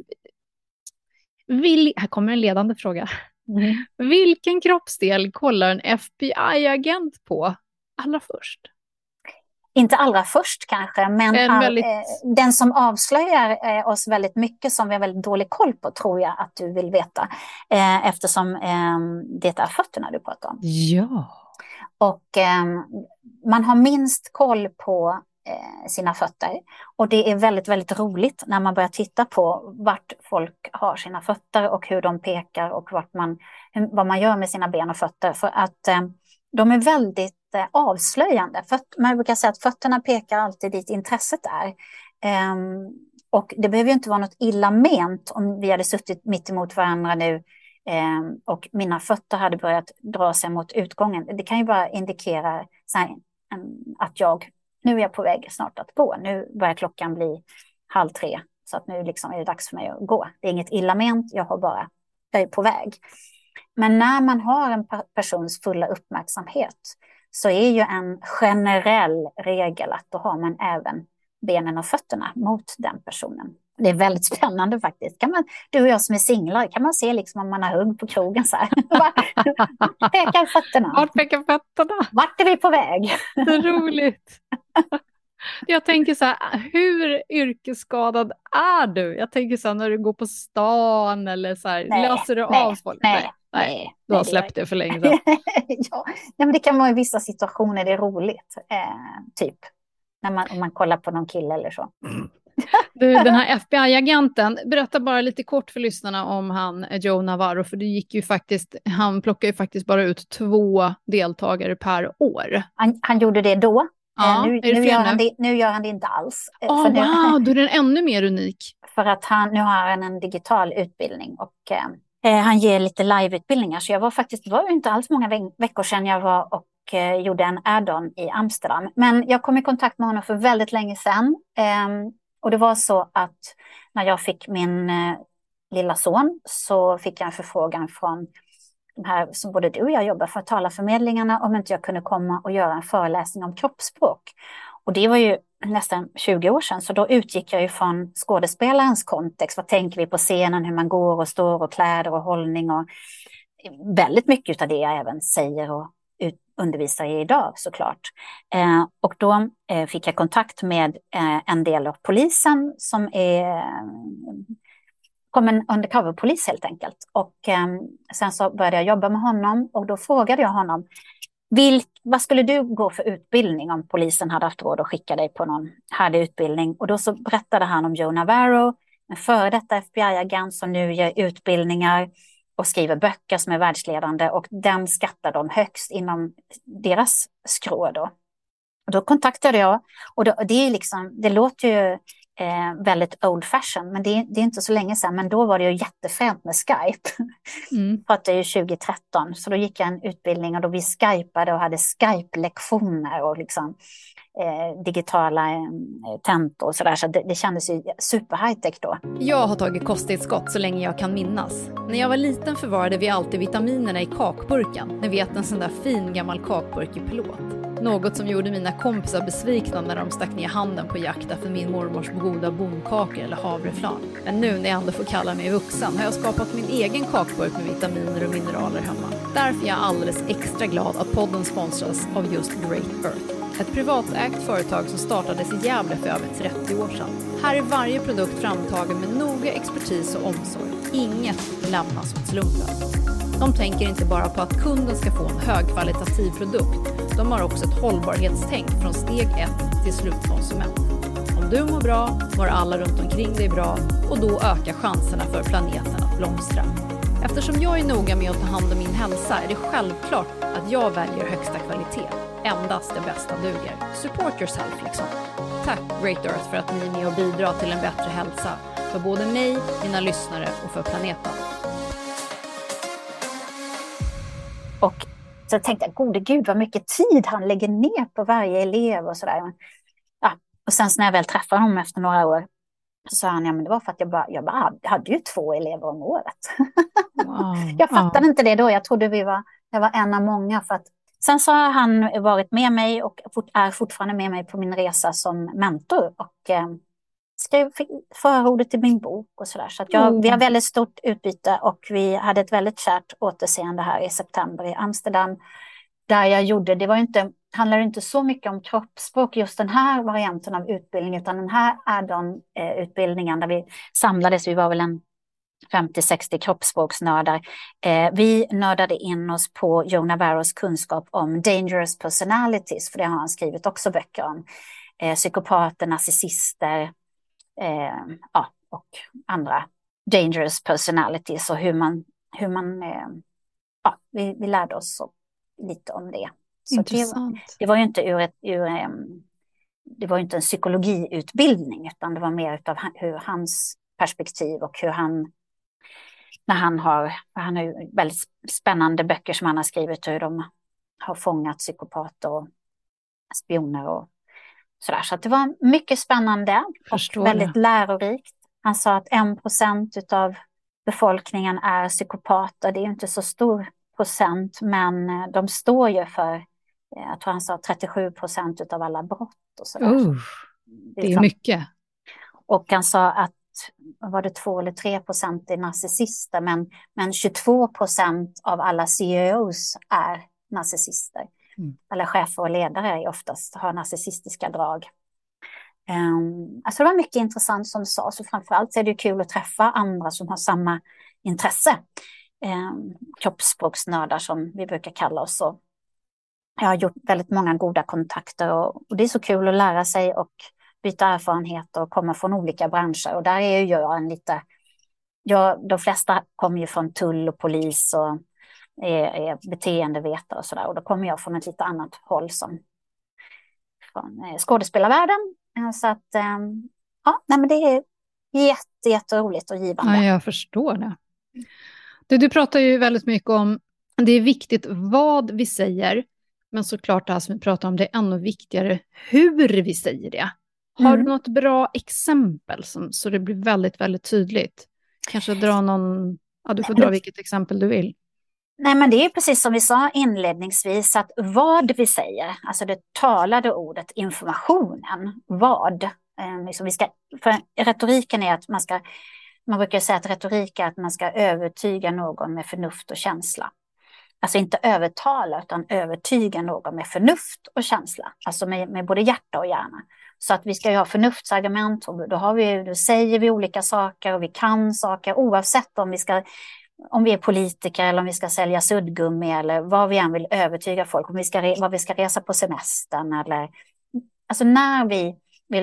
Vil- här kommer en ledande fråga. Mm. Vilken kroppsdel kollar en F B I-agent på allra först? Inte allra först kanske, men all, väldigt... eh, den som avslöjar eh, oss väldigt mycket som vi har väldigt dålig koll på, tror jag att du vill veta. Eh, eftersom eh, det är fötterna du pratar om. Ja. Och eh, man har minst koll på sina fötter. Och det är väldigt, väldigt roligt när man börjar titta på vart folk har sina fötter och hur de pekar och vart man, vad man gör med sina ben och fötter. För att eh, de är väldigt eh, avslöjande. För man brukar säga att fötterna pekar alltid dit intresset är. Eh, och det behöver ju inte vara något illa ment om vi hade suttit mitt emot varandra nu eh, och mina fötter hade börjat dra sig mot utgången. Det kan ju bara indikera så här, att jag nu är jag på väg snart att gå. Nu börjar klockan bli halv tre. Så att nu liksom är det dags för mig att gå. Det är inget illa ment, jag har bara, jag är på väg. Men när man har en persons fulla uppmärksamhet så är ju en generell regel att då har man även benen och fötterna mot den personen. Det är väldigt spännande faktiskt. Kan man, du och jag som är singlar, kan man se liksom om man har hugg på krogen så här. Vart pekar fötterna? Vart pekar fötterna? Vart är vi på väg? Det är roligt. Jag tänker så här, hur yrkesskadad är du? Jag tänker så här, när du går på stan eller så här, nej, löser du nej, av folk? Nej, nej, nej. Du har släppt det för länge sedan. Ja, men det kan vara i vissa situationer det är roligt. Eh, typ, när man, om man kollar på någon kille eller så. Du, den här F B I-agenten, berätta bara lite kort för lyssnarna om han Joe Navarro, för det gick ju faktiskt, han plockar ju faktiskt bara ut två deltagare per år. Han, han gjorde det då. Ja, eh, nu, är det nu, fel gör nu? han det, nu gör han det inte alls. Eh, Åh, för, nu, wow, då är den ännu mer unik. för att han, nu har han en digital utbildning och eh, han ger lite liveutbildningar. Så jag var faktiskt, det var ju inte alls många ve- veckor sedan jag var och eh, gjorde en add-on i Amsterdam. Men jag kom i kontakt med honom för väldigt länge sedan. Eh, och det var så att när jag fick min eh, lilla son så fick jag en förfrågan från de här som både du och jag jobbar för, talarförmedlingarna, om inte jag kunde komma och göra en föreläsning om kroppsspråk. Och det var ju nästan tjugo år sedan, så då utgick jag ju från skådespelarens kontext. Vad tänker vi på scenen, hur man går och står och kläder och hållning, och väldigt mycket av det jag även säger och ut, undervisar i idag såklart. Eh, och då eh, fick jag kontakt med eh, en del av polisen som är eh, kom en undercover-polis helt enkelt. Och eh, sen så började jag jobba med honom och då frågade jag honom, Vilk, vad skulle du gå för utbildning om polisen hade haft råd att skicka dig på någon härlig utbildning? Och då så berättade han om Joe Navarro, en före detta F B I-agent som nu gör utbildningar och skriver böcker som är världsledande, och den skattar de högst inom deras skrå då. Och då kontaktade jag, och då, det, är liksom, det låter ju eh, väldigt old fashion, men det, det är inte så länge sedan, men då var det ju jättefränt med Skype. Mm. För att det är ju tjugo tretton, så då gick jag en utbildning och då vi skypade och hade Skype-lektioner och liksom eh, digitala eh, tentor och sådär, så det, det kändes ju super high-tech då. Jag har tagit kosttillskott så länge jag kan minnas. När jag var liten förvarade vi alltid vitaminerna i kakburken. Ni vet, en sån där fin gammal kakburk i plåt. Något som gjorde mina kompisar besvikna när de stack ner handen på jakt efter min mormors goda bondkakor eller havreflarn. Men nu när jag ändå får kalla mig vuxen har jag skapat min egen kakburk med vitaminer och mineraler hemma. Därför är jag alldeles extra glad att podden sponsras av just Great Earth. Ett privatägt företag som startades i Gävle för över trettio år sedan. Här är varje produkt framtagen med noga expertis och omsorg. Inget lämnas åt slumpen. De tänker inte bara på att kunden ska få en högkvalitativ produkt. De har också ett hållbarhetstänk från steg ett till slutkonsument. Om du mår bra, mår alla runt omkring dig bra, och då ökar chanserna för planeten att blomstra. Eftersom jag är noga med att ta hand om min hälsa är det självklart att jag väljer högsta kvalitet. Endast det bästa duger. Support yourself liksom. Tack Great Earth för att ni är med och bidrar till en bättre hälsa. För både mig, mina lyssnare och för planeten. Och så tänkte jag, gode gud vad mycket tid han lägger ner på varje elev och sådär. Ja, och sen när jag väl träffade honom efter några år så sa han, ja men det var för att jag bara, jag bara hade ju två elever om året. Wow. Jag fattade Ja. inte det då, jag trodde vi var, jag var en av många. För att, sen så har han varit med mig och fort, är fortfarande med mig på min resa som mentor. Och eh, skrev förordet till min bok och sådär. Så att jag, Mm. vi har väldigt stort utbyte och vi hade ett väldigt kärt återseende här i september i Amsterdam. Där jag gjorde, det var ju inte, handlar inte så mycket om kroppsspråk just den här varianten av utbildning, utan den här add-on eh, utbildningen där vi samlades, vi var väl en femtio sextio kroppsspråksnördar. Eh, vi nördade in oss på Joe Navarros kunskap om dangerous personalities, för det har han skrivit också böcker om. Eh, psykopater, narcissister, eh, ja, och andra dangerous personalities, och hur man, hur man eh, ja, vi, vi lärde oss så, lite om det. Så Intressant. det, det var ju inte ur ett, ur, um, det var ju inte en psykologiutbildning, utan det var mer av hur hans perspektiv och hur han, när han har, han har ju väldigt spännande böcker som han har skrivit, hur de har fångat psykopater och spioner och sådär. Så att det var mycket spännande Förstår och väldigt det. lärorikt. Han sa att en procent av befolkningen är psykopater. Det är ju inte så stor procent, men de står ju för, jag tror han sa trettiosju procent av alla brott och sådär. Uh, det är fan- mycket. Och han sa att var det två eller tre procent är narcissister, men, men tjugotvå procent av alla C E Os är narcissister. Mm. Alla chefer och ledare är oftast har narcissistiska drag. Um, alltså det var mycket intressant som sades, och framförallt så är det kul att träffa andra som har samma intresse. Um, kroppsspråksnördar som vi brukar kalla oss. Och jag har gjort väldigt många goda kontakter, och, och det är så kul att lära sig och byta erfarenheter och komma från olika branscher. Och där är ju jag en lite, jag, de flesta kommer ju från tull och polis och är, är beteendevetare och sådär. Och då kommer jag från ett lite annat håll som från eh, skådespelarvärlden. Eh, Så att, eh, ja, nej, men det är jätte, jätteroligt och givande. Ja, jag förstår det. Du, du pratar ju väldigt mycket om, det är viktigt vad vi säger, men såklart det här som vi pratar om, det är ännu viktigare hur vi säger det. Har Mm. du något bra exempel som, så det blir väldigt, väldigt tydligt? Kanske dra någon, ja du får dra vilket exempel du vill. Nej, men det är precis som vi sa inledningsvis, att vad vi säger, alltså det talade ordet, informationen, vad. Eh, liksom vi ska, för retoriken är att man ska, man brukar säga att retorik är att man ska övertyga någon med förnuft och känsla. Alltså inte övertala utan övertyga någon med förnuft och känsla, alltså med, med både hjärta och hjärna. Så att vi ska ju ha förnuftsargument, och då, har vi, då säger vi olika saker och vi kan saker oavsett om vi ska om vi är politiker eller om vi ska sälja suddgummi eller vad vi än vill övertyga folk, om vi ska, vad vi ska resa på semestern eller, alltså när vi vill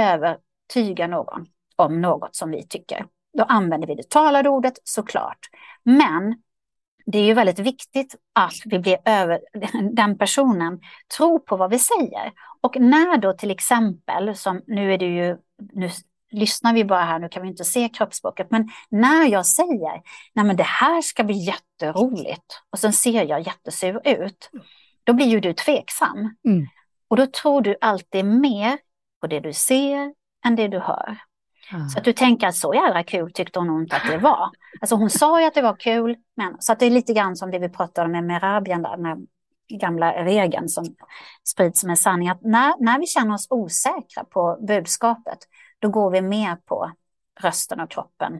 övertyga någon om något som vi tycker, då använder vi det talade ordet såklart. Men det är ju väldigt viktigt att vi blir över, den personen tror på vad vi säger. Och när då till exempel, som nu är det ju, nu lyssnar vi bara här, nu kan vi inte se kroppsspråket, men när jag säger, nej men det här ska bli jätteroligt, och sen ser jag jättesur ut, då blir ju du tveksam. Mm. Och då tror du alltid mer på det du ser än det du hör. Ah. Så att du tänker att så jävla kul tyckte hon inte att det var. Alltså hon sa ju att det var kul, men så att det är lite grann som det vi pratade om med Merabian där, den här gamla regeln som sprids som en sanning, att när, när vi känner oss osäkra på budskapet, då går vi mer på rösten och kroppen,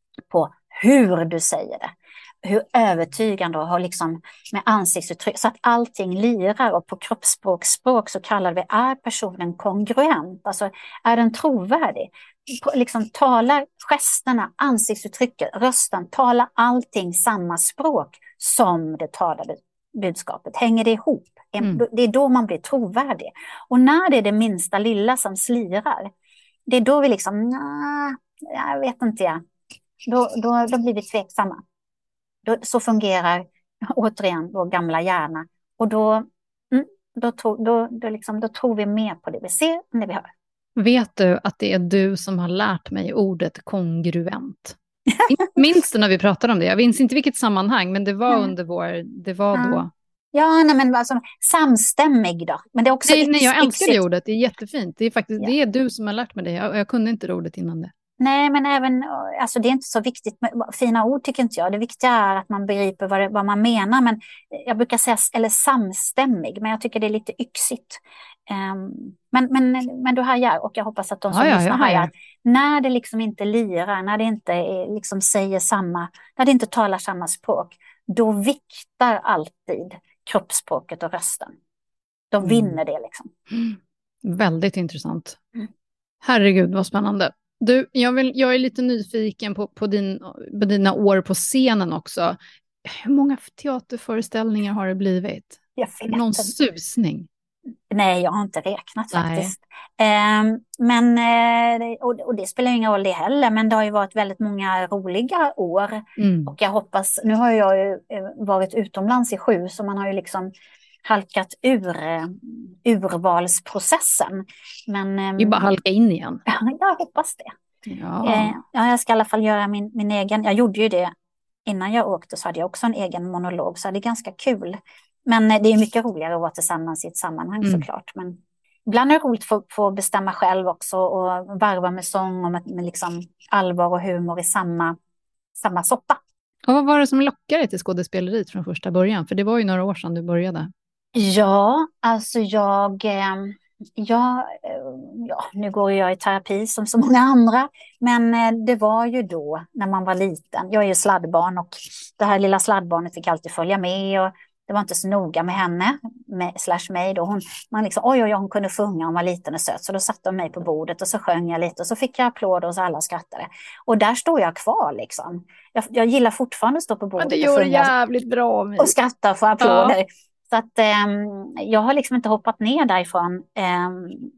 på hur du säger det, hur övertygande och har liksom med ansiktsuttryck, så att allting lirar. Och på kroppsspråk så kallar vi, är personen kongruent, alltså är den trovärdig, på, liksom talar gesterna, ansiktsuttrycket, rösten, talar allting samma språk som det talade budskapet, hänger det ihop, mm. Det är då man blir trovärdig. Och när det är det minsta lilla som slirar, det är då vi liksom, nej, jag vet inte jag. Då, då, då blir vi tveksamma. Då, så fungerar återigen vår gamla hjärna. Och då, mm, då, to, då, då, liksom, då tror vi mer på det vi ser än det vi hör. Vet du att det är du som har lärt mig ordet kongruent? Minns du när vi pratade om det? Jag minns inte vilket sammanhang, men det var mm. under vår, det var mm. då. Ja, nej, men alltså, samstämmig då. Men det är också nej, nej, jag älskar det ordet, det är jättefint. Det är faktiskt, ja. Det är du som har lärt mig det. Jag, jag kunde inte ordet innan det. Nej, men även, alltså det är inte så viktigt med fina ord tycker inte jag. Det viktiga är att man begriper vad, det, vad man menar. Men jag brukar säga, eller samstämmig, men jag tycker det är lite yxigt. Um, men, men, men du hajar, och jag hoppas att de som ja, lyssnar ja, hajar. När det liksom inte lirar, när det inte är, liksom säger samma, när det inte talar samma språk, då viktar alltid kroppsspråket och rösten. De mm. vinner det liksom. Mm. Väldigt intressant. Mm. Herregud, vad spännande. Du, jag, vill, jag är lite nyfiken på, på, din, på dina år på scenen också. Hur många teaterföreställningar har det blivit? Jag vet Någon inte. susning? Nej, jag har inte räknat Nej. faktiskt. Eh, men, eh, och, och det spelar ingen roll det heller, men det har ju varit väldigt många roliga år. Mm. Och jag hoppas, nu har jag ju varit utomlands i sju, så man har ju liksom halkat ur eh, urvalsprocessen. Men, eh, det är bara halka in igen. Jag hoppas det. Ja. Eh, ja, jag ska i alla fall göra min, min egen, jag gjorde ju det innan jag åkte, så hade jag också en egen monolog, så det är ganska kul. Men det är mycket roligare att vara tillsammans i ett sammanhang mm. såklart. Men ibland är det roligt att få, få bestämma själv också och varva med sång och med, med liksom allvar och humor i samma, samma soppa. Och vad var det som lockade dig till skådespeleriet från första början? För det var ju några år sedan du började. Ja, alltså jag... Eh, jag ja, nu går jag i terapi som så många andra. Men eh, det var ju då när man var liten. Jag är ju sladdbarn och det här lilla sladdbarnet fick alltid följa med och det var inte så noga med henne, med, slash mig då. Hon, man liksom, oj, oj, oj, hon kunde sjunga, hon var liten och söt. Så då satte de mig på bordet och så sjöng jag lite och så fick jag applåder och så alla skrattade. Och där står jag kvar liksom. Jag, jag gillar fortfarande att stå på bordet ja, det gör och sjunga jävligt bra med. Och skratta och få applåder. Ja. Så att eh, jag har liksom inte hoppat ner därifrån. Eh,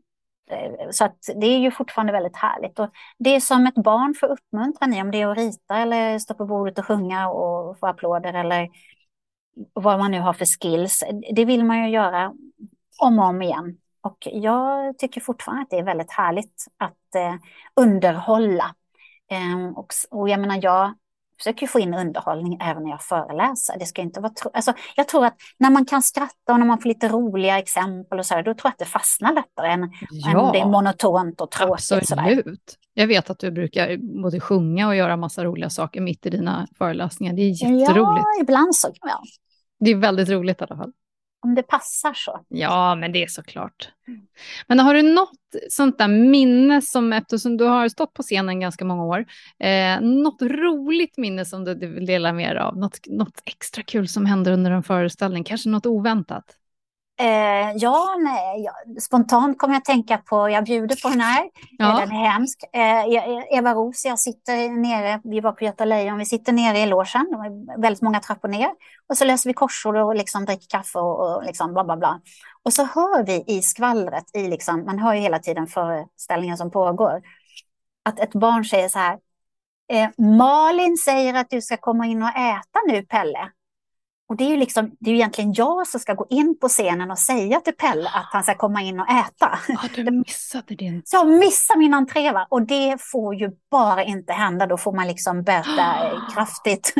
Så att det är ju fortfarande väldigt härligt. Och det är som ett barn får uppmuntran i, om det är att rita eller stå på bordet och sjunga och få applåder eller vad man nu har för skills. Det vill man ju göra om och om igen. Och jag tycker fortfarande att det är väldigt härligt att eh, underhålla. Eh, och, och jag menar, jag försöker få in underhållning även när jag föreläser. Det ska inte vara tro- alltså, jag tror att när man kan skratta och när man får lite roliga exempel och så här, då tror jag att det fastnar lättare än, Ja, än om det är monotont och tråkigt. absolut. Sådär. Jag vet att du brukar både sjunga och göra massa roliga saker mitt i dina föreläsningar. Det är jätteroligt. Ja, ibland så. Ja. Det är väldigt roligt i alla fall. Om det passar så. Ja, men det är såklart. Men har du något sånt där minne som, eftersom du har stått på scenen ganska många år, eh, något roligt minne som du, du vill dela med dig av? Något, något extra kul som händer under en föreställning? Kanske något oväntat? Eh, ja, nej, ja, spontant kommer jag att tänka på, jag bjuder på den här, Ja. den är hemsk. Eh, jag, Eva Ros, jag sitter nere, vi var på Göta Lejon, vi sitter nere i logen, det var väldigt många trappor ner, och så löser vi korsord och liksom dricker kaffe och, och liksom bla bla bla. Och så hör vi i skvallret, i liksom, man hör ju hela tiden föreställningen som pågår, att ett barn säger så här, eh, Malin säger att du ska komma in och äta nu, Pelle. Och det är ju liksom, det är ju egentligen jag som ska gå in på scenen och säga till Pelle att han ska komma in och äta. Ja, du missade din. Så jag missar min entré, va? Och det får ju bara inte hända. Då får man liksom böta kraftigt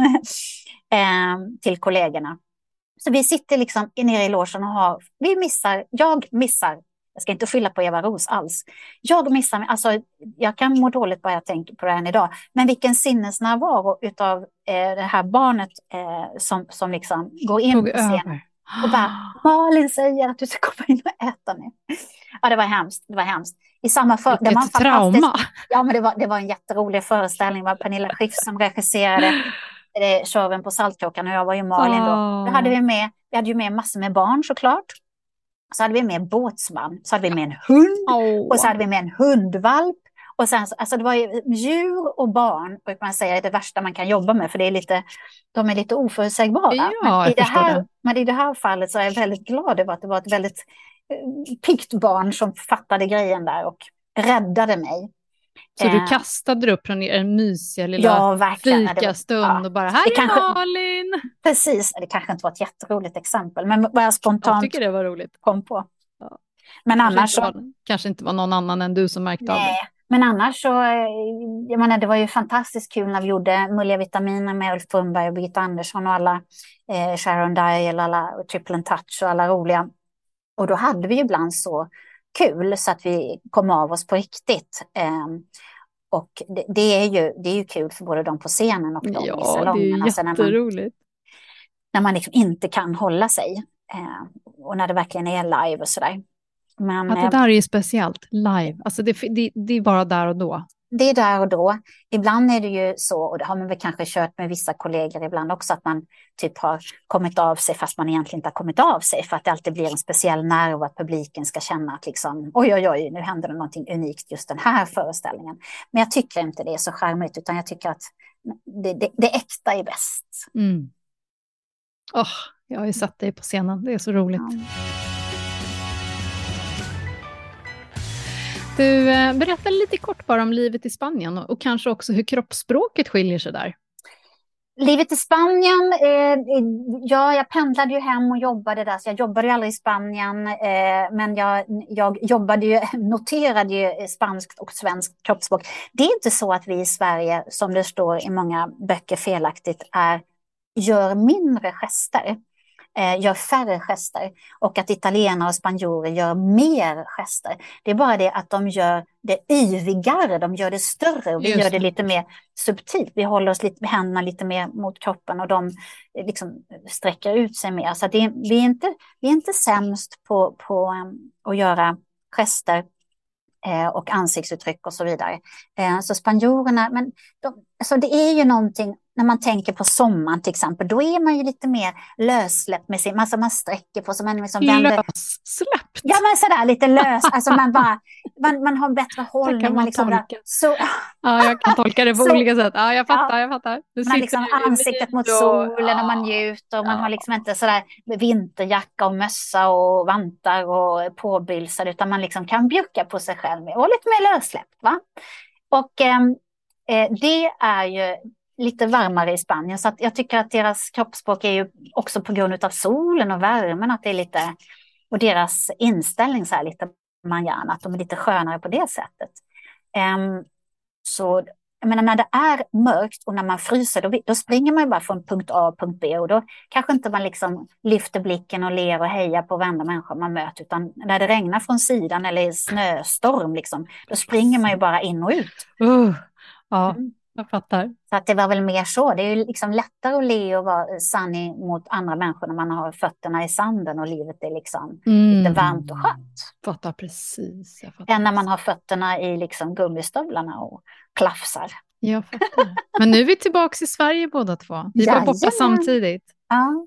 eh, till kollegorna. Så vi sitter liksom nere i logen och har, vi missar, jag missar, jag ska inte skylla på Eva Ros alls. Jag missar, alltså jag kan må dåligt bara jag tänker på det här idag. Men vilken sinnesnärvaro utav eh, det här barnet eh, som, som liksom går in Tog på scenen. Över. Och bara, Malin säger att du ska komma in och äta nu. Ja, det var hemskt, det var hemskt. I samma för, Vilket det var trauma. Ja, men det var, det var en jätterolig föreställning. Det var Pernilla Schiff som regisserade det, showen på Saltkråkan, och jag var ju Malin då. Oh. Då hade vi med, vi hade ju med massor med barn såklart. Så hade vi med en båtsman, så hade vi med en hund, Oh. och så hade vi med en hundvalp. Och sen, alltså det var ju djur och barn, och man säger är det värsta man kan jobba med, för det är lite, de är lite oförutsägbara. Ja, men, i det här, det. men i det här fallet så är jag väldigt glad över att det var ett väldigt eh, piggt barn som fattade grejen där och räddade mig. Så eh, du kastade upp från en mysig lilla ja, verkligen. fikastund Ja. och bara, här Det är kanske- Malin. Precis, det kanske inte var ett jätteroligt exempel, men vad jag Jag spontant tycker det var roligt. kom på. Ja. Men Kanske annars inte, så... var, kanske inte var någon annan än du som märkte av Nej, det. men annars så, eh, jag menar, det var ju fantastiskt kul när vi gjorde Mulliga vitaminer med Ulf Brunnberg och Birgitta Andersson och alla eh, Sharon Dial, alla Triple and Touch och alla roliga. Och då hade vi ju ibland så kul så att vi kom av oss på riktigt. Eh, och det, det, är ju, det är ju kul för både de på scenen och de i Ja, det salongen. är Alltså när man, jätteroligt. när man liksom inte kan hålla sig. Eh, och när det verkligen är live och sådär. Men, Att det eh, där är ju speciellt, live. Alltså det, det, det är bara där och då. det är där och då. Ibland är det ju så, och det har man väl kanske kört med vissa kollegor ibland också, att man typ har kommit av sig fast man egentligen inte har kommit av sig, för att det alltid blir en speciell nerv, att publiken ska känna att liksom, oj oj oj, nu händer det någonting unikt just den här föreställningen. Men jag tycker inte det är så charmigt, utan jag tycker att det, det, det äkta är bäst. Mm. Oh, jag har ju sett dig på scenen, det är så roligt. Ja. Du, eh, berätta lite kort bara om livet i Spanien och, och kanske också hur kroppsspråket skiljer sig där. Livet i Spanien, eh, ja, jag pendlade ju hem och jobbade där, så jag jobbade ju aldrig i Spanien, eh, men jag, jag jobbade ju, noterade ju spanskt och svenskt kroppsspråk. Det är inte så att vi i Sverige, som det står i många böcker felaktigt, är, gör mindre gester. Eh, gör färre gester, och att italienare och spanjorer gör mer gester. Det är bara det att de gör det yvigare, de gör det större, och vi Just gör det det. lite mer subtilt. Vi håller oss lite med händerna lite mer mot kroppen, och de eh, liksom sträcker ut sig mer. Så att det, vi, är inte, vi är inte sämst på, på um, att göra gester eh, och ansiktsuttryck och så vidare. Eh, så spanjorerna, men de, alltså det är ju någonting. När man tänker på sommaren till exempel, då är man ju lite mer lössläppt med sin, alltså man sträcker på sig, man liksom vänder. Lössläppt? Ja, men sådär lite lös, alltså man bara, man, man har bättre hållning. kan man liksom tolka. där. Så, Ja, jag kan tolka det på Så, olika sätt. Ja, jag ja, fattar, jag fattar. Du man har sitter liksom i ansiktet mot bil och... solen och man njuter och man har Ja, liksom inte sådär vinterjacka och mössa och vantar och påbylsad, utan man liksom kan bjucka på sig själv och lite mer lössläppt, va? Och ehm, eh, det är ju lite varmare i Spanien, så att jag tycker att deras kroppsspråk är ju också på grund av solen och värmen, att det är lite, och deras inställning så här lite manjana, att de är lite skönare på det sättet. Ehm, så jag menar, när det är mörkt och när man fryser, då, då springer man ju bara från punkt A till punkt B, och då kanske inte man liksom lyfter blicken och ler och hejar på varenda människa man möter, utan när det regnar från sidan eller är snöstorm liksom, då springer man ju bara in och ut. uh, ja, Mm. jag fattar. Så att det var väl mer så. Det är ju liksom lättare att le och vara sann mot andra människor när man har fötterna i sanden och livet är liksom Mm. lite varmt och skönt. Fattar precis. Jag fattar. Än när man har fötterna i liksom gummistövlarna och klafsar. Jag fattar. Men nu är vi tillbaka i Sverige båda två. Vi var borta Jajamän. samtidigt. Ja.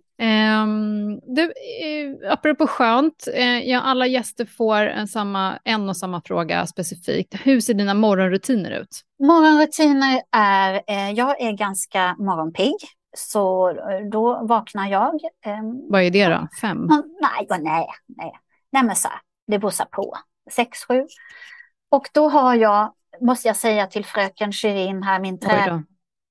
Um, du, eh, apropå skönt, eh, ja, alla gäster får en, samma, en och samma fråga specifikt. Hur ser dina morgonrutiner ut? Morgonrutiner är, eh, jag är ganska morgonpigg, så eh, då vaknar jag. Eh, Vad är det då? Fem? nej, nej, nej, nej, men så här, det bussar på. Sex, sju. Och då har jag, måste jag säga till fröken Shirin här, min tränare,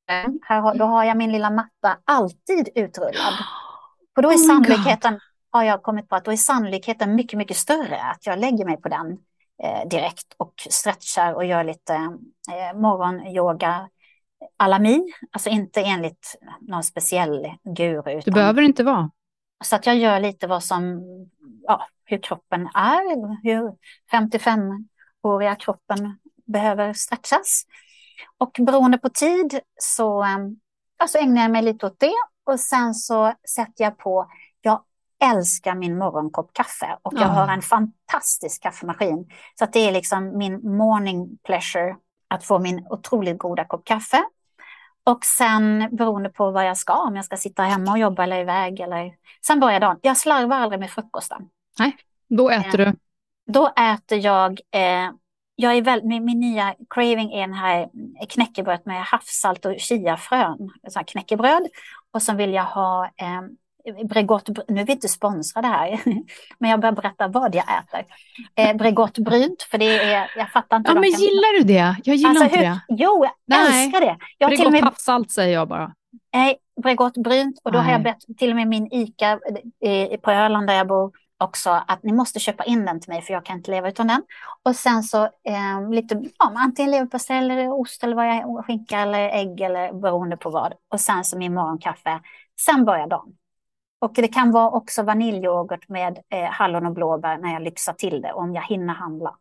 här har, då har jag min lilla matta alltid utrullad. För då är Oh my sannolikheten, har jag kommit på att då är sannolikheten mycket, mycket större att jag lägger mig på den eh, direkt och stretchar och gör lite eh, morgonyoga alami, alltså inte enligt någon speciell guru. Du Utan, behöver inte vara. så att jag gör lite vad som, ja, hur kroppen är, hur femtiofemåriga kroppen behöver stretchas. Och beroende på tid så alltså ägnar jag mig lite åt det. Och sen så sätter jag på, jag älskar min morgonkopp kaffe. Och jag Oh. har en fantastisk kaffemaskin. Så att det är liksom min morning pleasure att få min otroligt goda kopp kaffe. Och sen beroende på vad jag ska, om jag ska sitta hemma och jobba eller iväg. Eller... Sen börjar dagen. Jag slarvar aldrig med frukosten. Nej, då äter eh, du. Då äter jag... Eh, Jag är väl, min, min nya craving är den här knäckebröd med havssalt och chiafrön, så här knäckebröd. Och så vill jag ha eh, Bregott, nu är vi inte sponsrade här, men jag börjar berätta vad jag äter. Eh, Bregott brynt, för det är, jag fattar inte. Ja, men kan... gillar du det? Jag gillar alltså, inte hur... det. Jo, jag Nej. älskar det. Jag Bregott till och med... havssalt säger jag bara. Nej, Bregott brynt, och då Nej. har jag bett till och med min ICA eh, på Öland där jag bor också att ni måste köpa in den till mig för jag kan inte leva utan den. Och sen så eh, lite, ja, antingen leverpastej eller ost eller vad jag, skinka eller ägg eller beroende på vad. Och sen så min morgonkaffe. Sen börjar dagen. Och det kan vara också vaniljyoghurt med eh, hallon och blåbär när jag lyxar till det, om jag hinner handla.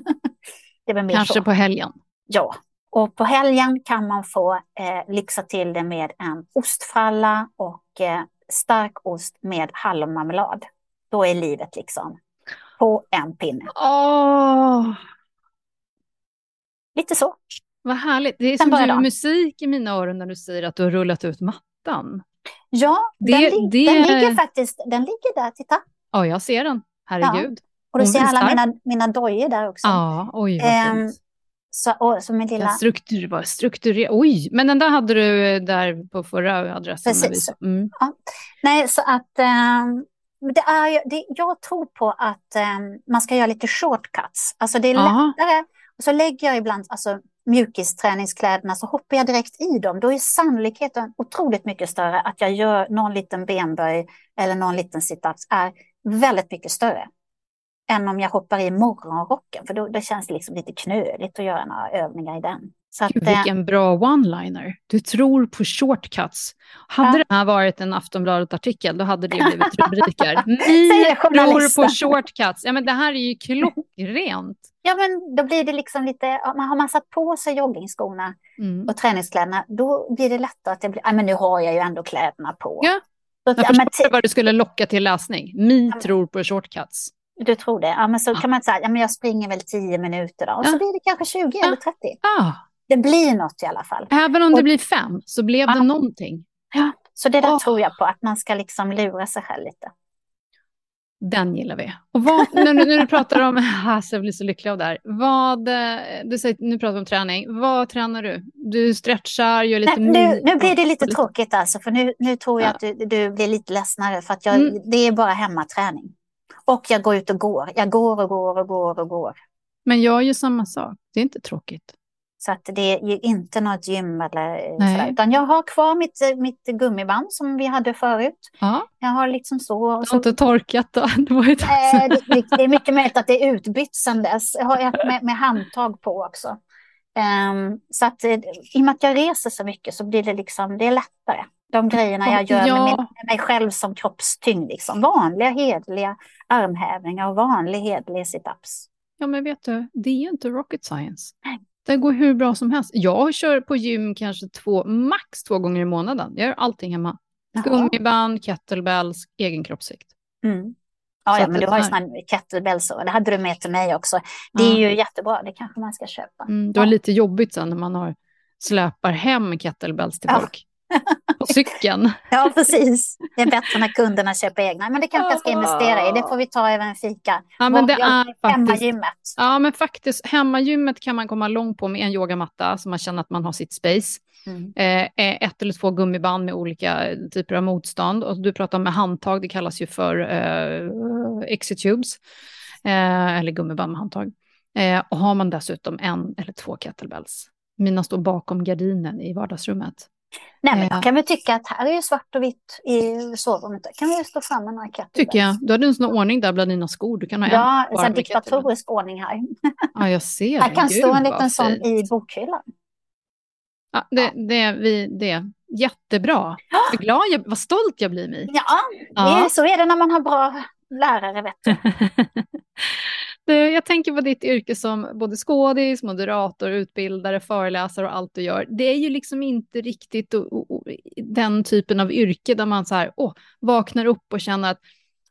Det är mer Kanske så. på helgen. Ja. Och på helgen kan man få eh, lyxa till det med en ostfralla och eh, stark ost med hallonmarmelad. Då är livet liksom på en pinne. Åh, Lite så. vad härligt. Det är Sen som börjar du, dagen. musik i mina öron när du säger att du har rullat ut mattan. Ja, Det- den, lig- det- den ligger faktiskt, den ligger där, titta. Ja, jag ser den. Herregud. Och du Hon ser alla visar. mina, mina dojor där också. Ja, oj vad Ehm, fint. Så, och, så min lilla... Ja, struktur, var struktur, oj, men den där hade du där på förra adressen. När vi, Precis. så, mm. Ja. Nej, så att ehm, det är, ju- det, jag tror på att ehm, man ska göra lite shortcuts. Alltså det är Aha. lättare. Och så lägger jag ibland alltså, mjukisträningskläderna, så hoppar jag direkt i dem. Då är sannolikheten otroligt mycket större att jag gör någon liten benböj eller någon liten sit-ups är väldigt mycket större än om jag hoppar i morgonrocken. För då, då känns det liksom lite knöligt att göra några övningar i den. Så att, Gud, eh, vilken bra one-liner. Du tror på shortcuts. Hade Ja. det här varit en Aftonbladet-artikel, då hade det blivit rubriker. Ni Säger tror journalisten. på shortcuts. Ja, men det här är ju klockrent. ja, men då blir det liksom lite, har man satt på sig joggingskorna Mm. och träningskläderna, då blir det lättare att det blir, ja men nu har jag ju ändå kläderna på. Ja, Så att, jag ja, men förstår vad du skulle locka till läsning. Ni tror på shortcuts. du tror det? Ja, men så Ja. kan man säga, ja men jag springer väl tio minuter då, och Ja. så blir det kanske tjugo Ja. eller trettio. Ah, Det blir något i alla fall. även om Och- det blir fem så blev det Ja. någonting. Ja. Så det där Åh. tror jag på, att man ska liksom lura sig själv lite. Den gillar vi. Och vad, när, du, när du pratar om, alltså jag blir så lycklig av det här. Vad, eh, du säger, nu pratar vi om träning. Vad tränar du? Du stretchar, gör lite Nej, nu, nu blir det lite lite- tråkigt alltså, för nu, nu tror jag Ja. att du, du blir lite ledsnare för att jag, Mm. det är bara hemmaträning. Och jag går ut och går. Jag går och går och går och går. Men jag gör samma sak. Det är inte tråkigt. Så att det är ju inte något gym eller Nej. sådär. Utan jag har kvar mitt, mitt gummiband som vi hade förut. Ja. Jag har liksom så... Du har så inte torkat då? Det var ju ett... eh, det, det, det är mycket möjligt att det är utbytt sedan dess. Jag har ett med, med handtag på också. Um, så att eh, i och med att jag reser så mycket så blir det liksom, det är lättare. De grejerna jag gör Ja. med, min, med mig själv som kroppstyngd. Liksom. Vanliga hedliga armhävningar och vanliga hedliga situps. Ja, men vet du, det är ju inte rocket science. Det går hur bra som helst. Jag kör på gym kanske två, max två gånger i månaden. Jag gör allting hemma. Jaha. Gummiband, kettlebells, egen kroppsvikt. Mm. Ja, Så ja att men det du har ju där- såna här kettlebells och det hade du med till mig också. Det är Ja. ju jättebra, det kanske man ska köpa. Mm, det var lite jobbigt sen när man har släpar hem kettlebells till Ja. folk. På cykeln. Ja, precis. Det är bättre när kunderna köper egna. Men det kanske jag ska investera i. Det får vi ta över en fika. Ja, men det Jag- är faktiskt... Hemmagymmet. Ja, men faktiskt, hemmagymmet kan man komma långt på med en yogamatta så man känner att man har sitt space. Mm. Eh, ett eller två gummiband med olika typer av motstånd. Och du pratar om med handtag, det kallas ju för eh, exitubes. Eh, eller gummiband med handtag. Eh, och har man dessutom en eller två kettlebells. Mina står bakom gardinen i vardagsrummet. Nej, men Eh. jag kan väl tycka att här är ju svart och vitt i sovrummet. Där kan vi ju stå fram med några kettlebells. Tycker jag. Du hade en sån ordning där bland dina skor. Du kan ha Ja, en en bara sån med kettlebell. diktatorisk ordning här. Ja, jag ser Här det. kan Gud, stå en vad liten sån fint. i bokhyllan. Ja, det, det, vi, det. Jättebra. Vad glad jag, vad stolt jag blir, mig. Ja, det är, Ja. så är det när man har bra lärare, vet du. Du, jag tänker på ditt yrke som både skådis, moderator, utbildare, föreläsare och allt du gör. Det är ju liksom inte riktigt o, o, o, den typen av yrke där man så här, åh, vaknar upp och känner att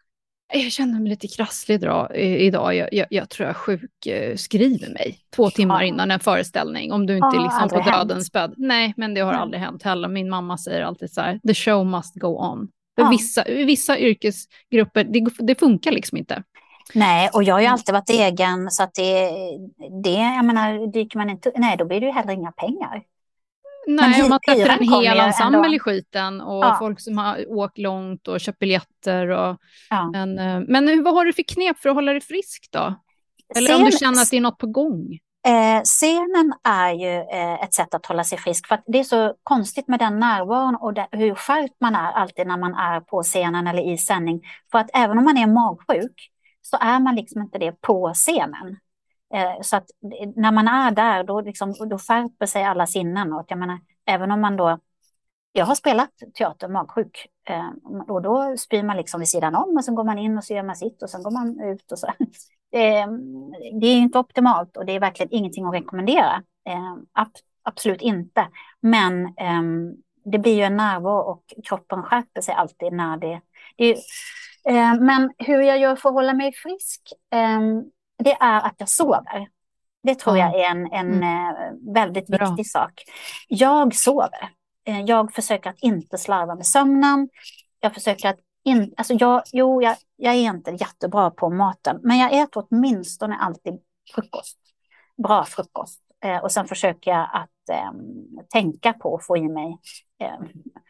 jag känner mig lite krasslig idag. idag. Jag, jag, jag tror jag sjukskriver mig två timmar Ja. innan en föreställning. Om du inte Ja, är liksom på aldrig hänt. dödens bädd. Nej, men det har Nej. aldrig hänt heller. Min mamma säger alltid så här, the show must go on. För Ja. vissa, vissa yrkesgrupper, det, det funkar liksom inte. Nej, och jag har ju alltid varit egen så att det, det jag menar, dyker man inte, nej då blir det ju heller inga pengar. Nej, hy- om man sätter hyran en kommer hel ju ensemble ändå. i skiten och Ja. folk som har åkt långt och köpt biljetter. Och, Ja. men, eh, men hur- vad har du för knep för att hålla dig frisk då? Eller om du Scen- känner att det är något på gång? Eh, scenen är ju eh, ett sätt att hålla sig frisk för att det är så konstigt med den närvaron och det, hur skärpt man är alltid när man är på scenen eller i sändning. För att även om man är magsjuk så är man liksom inte det på scenen. Eh, så att eh, när man är där då, liksom, då skärper sig alla sinnen. Och att jag menar, även om man då, jag har spelat teater magsjuk eh, och då spyr man liksom vid sidan om och sen går man in och så gör man sitt och sen går man ut och så. Eh, det är inte optimalt och det är verkligen ingenting att rekommendera. Eh, ab- absolut inte. Men ehm, det blir ju en närvaro och kroppen skärper sig alltid när det... det är, eh, men hur jag gör för att hålla mig frisk, eh, det är att jag sover. Det tror Ja. jag är en, en Mm. eh, väldigt Bra. viktig sak. Jag sover. Eh, jag försöker att inte slarva med sömnen. Jag försöker att in, alltså jag, jo, jag, jag är inte jättebra på maten, men jag äter åtminstone alltid frukost. Bra frukost. Eh, och sen försöker jag att eh, tänka på att få i mig eh,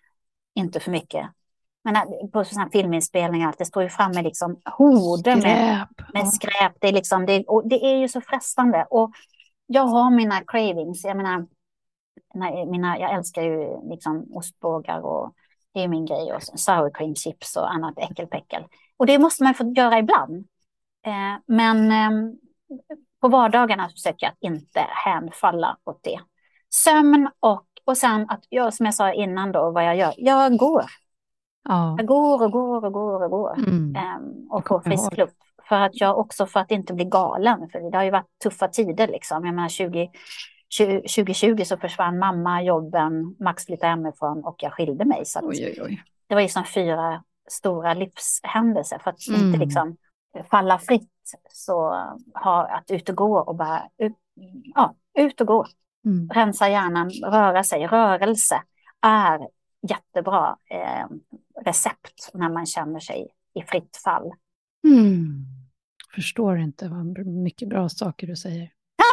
inte för mycket. Men eh, på sådana här filminspelningar, att det står ju framme liksom horder med, Skräp. med Ja. skräp. Det är, liksom, det, och det är ju så frestande. Och jag har mina cravings. Jag menar, nej, mina, jag älskar ju liksom ostbågar och det är min grej. Och sour cream chips och annat äckelpäckel. Och det måste man få göra ibland. Eh, men eh, på vardagarna försöker jag att inte hänfalla åt det. Sömn och, och sen att jag, som jag sa innan då, vad jag gör. Jag går. Ja. Jag går och går och går och går. Mm. Eh, och Jag får kommer frisk ihåg. luft. För att jag också, för att inte bli galen. För det har ju varit tuffa tider liksom. Jag menar tjugo tjugo tjugo så försvann mamma, jobben, Max flyttade hemifrån och jag skilde mig. Så att Oj, oj, oj. det var ju som fyra stora livshändelser. För att Mm. inte liksom falla fritt så ha att ut och gå och bara ut, ja, ut och gå. Mm. Rensa hjärnan, röra sig. Rörelse är jättebra eh, recept när man känner sig i fritt fall. Mm. Förstår inte vad mycket bra saker du säger.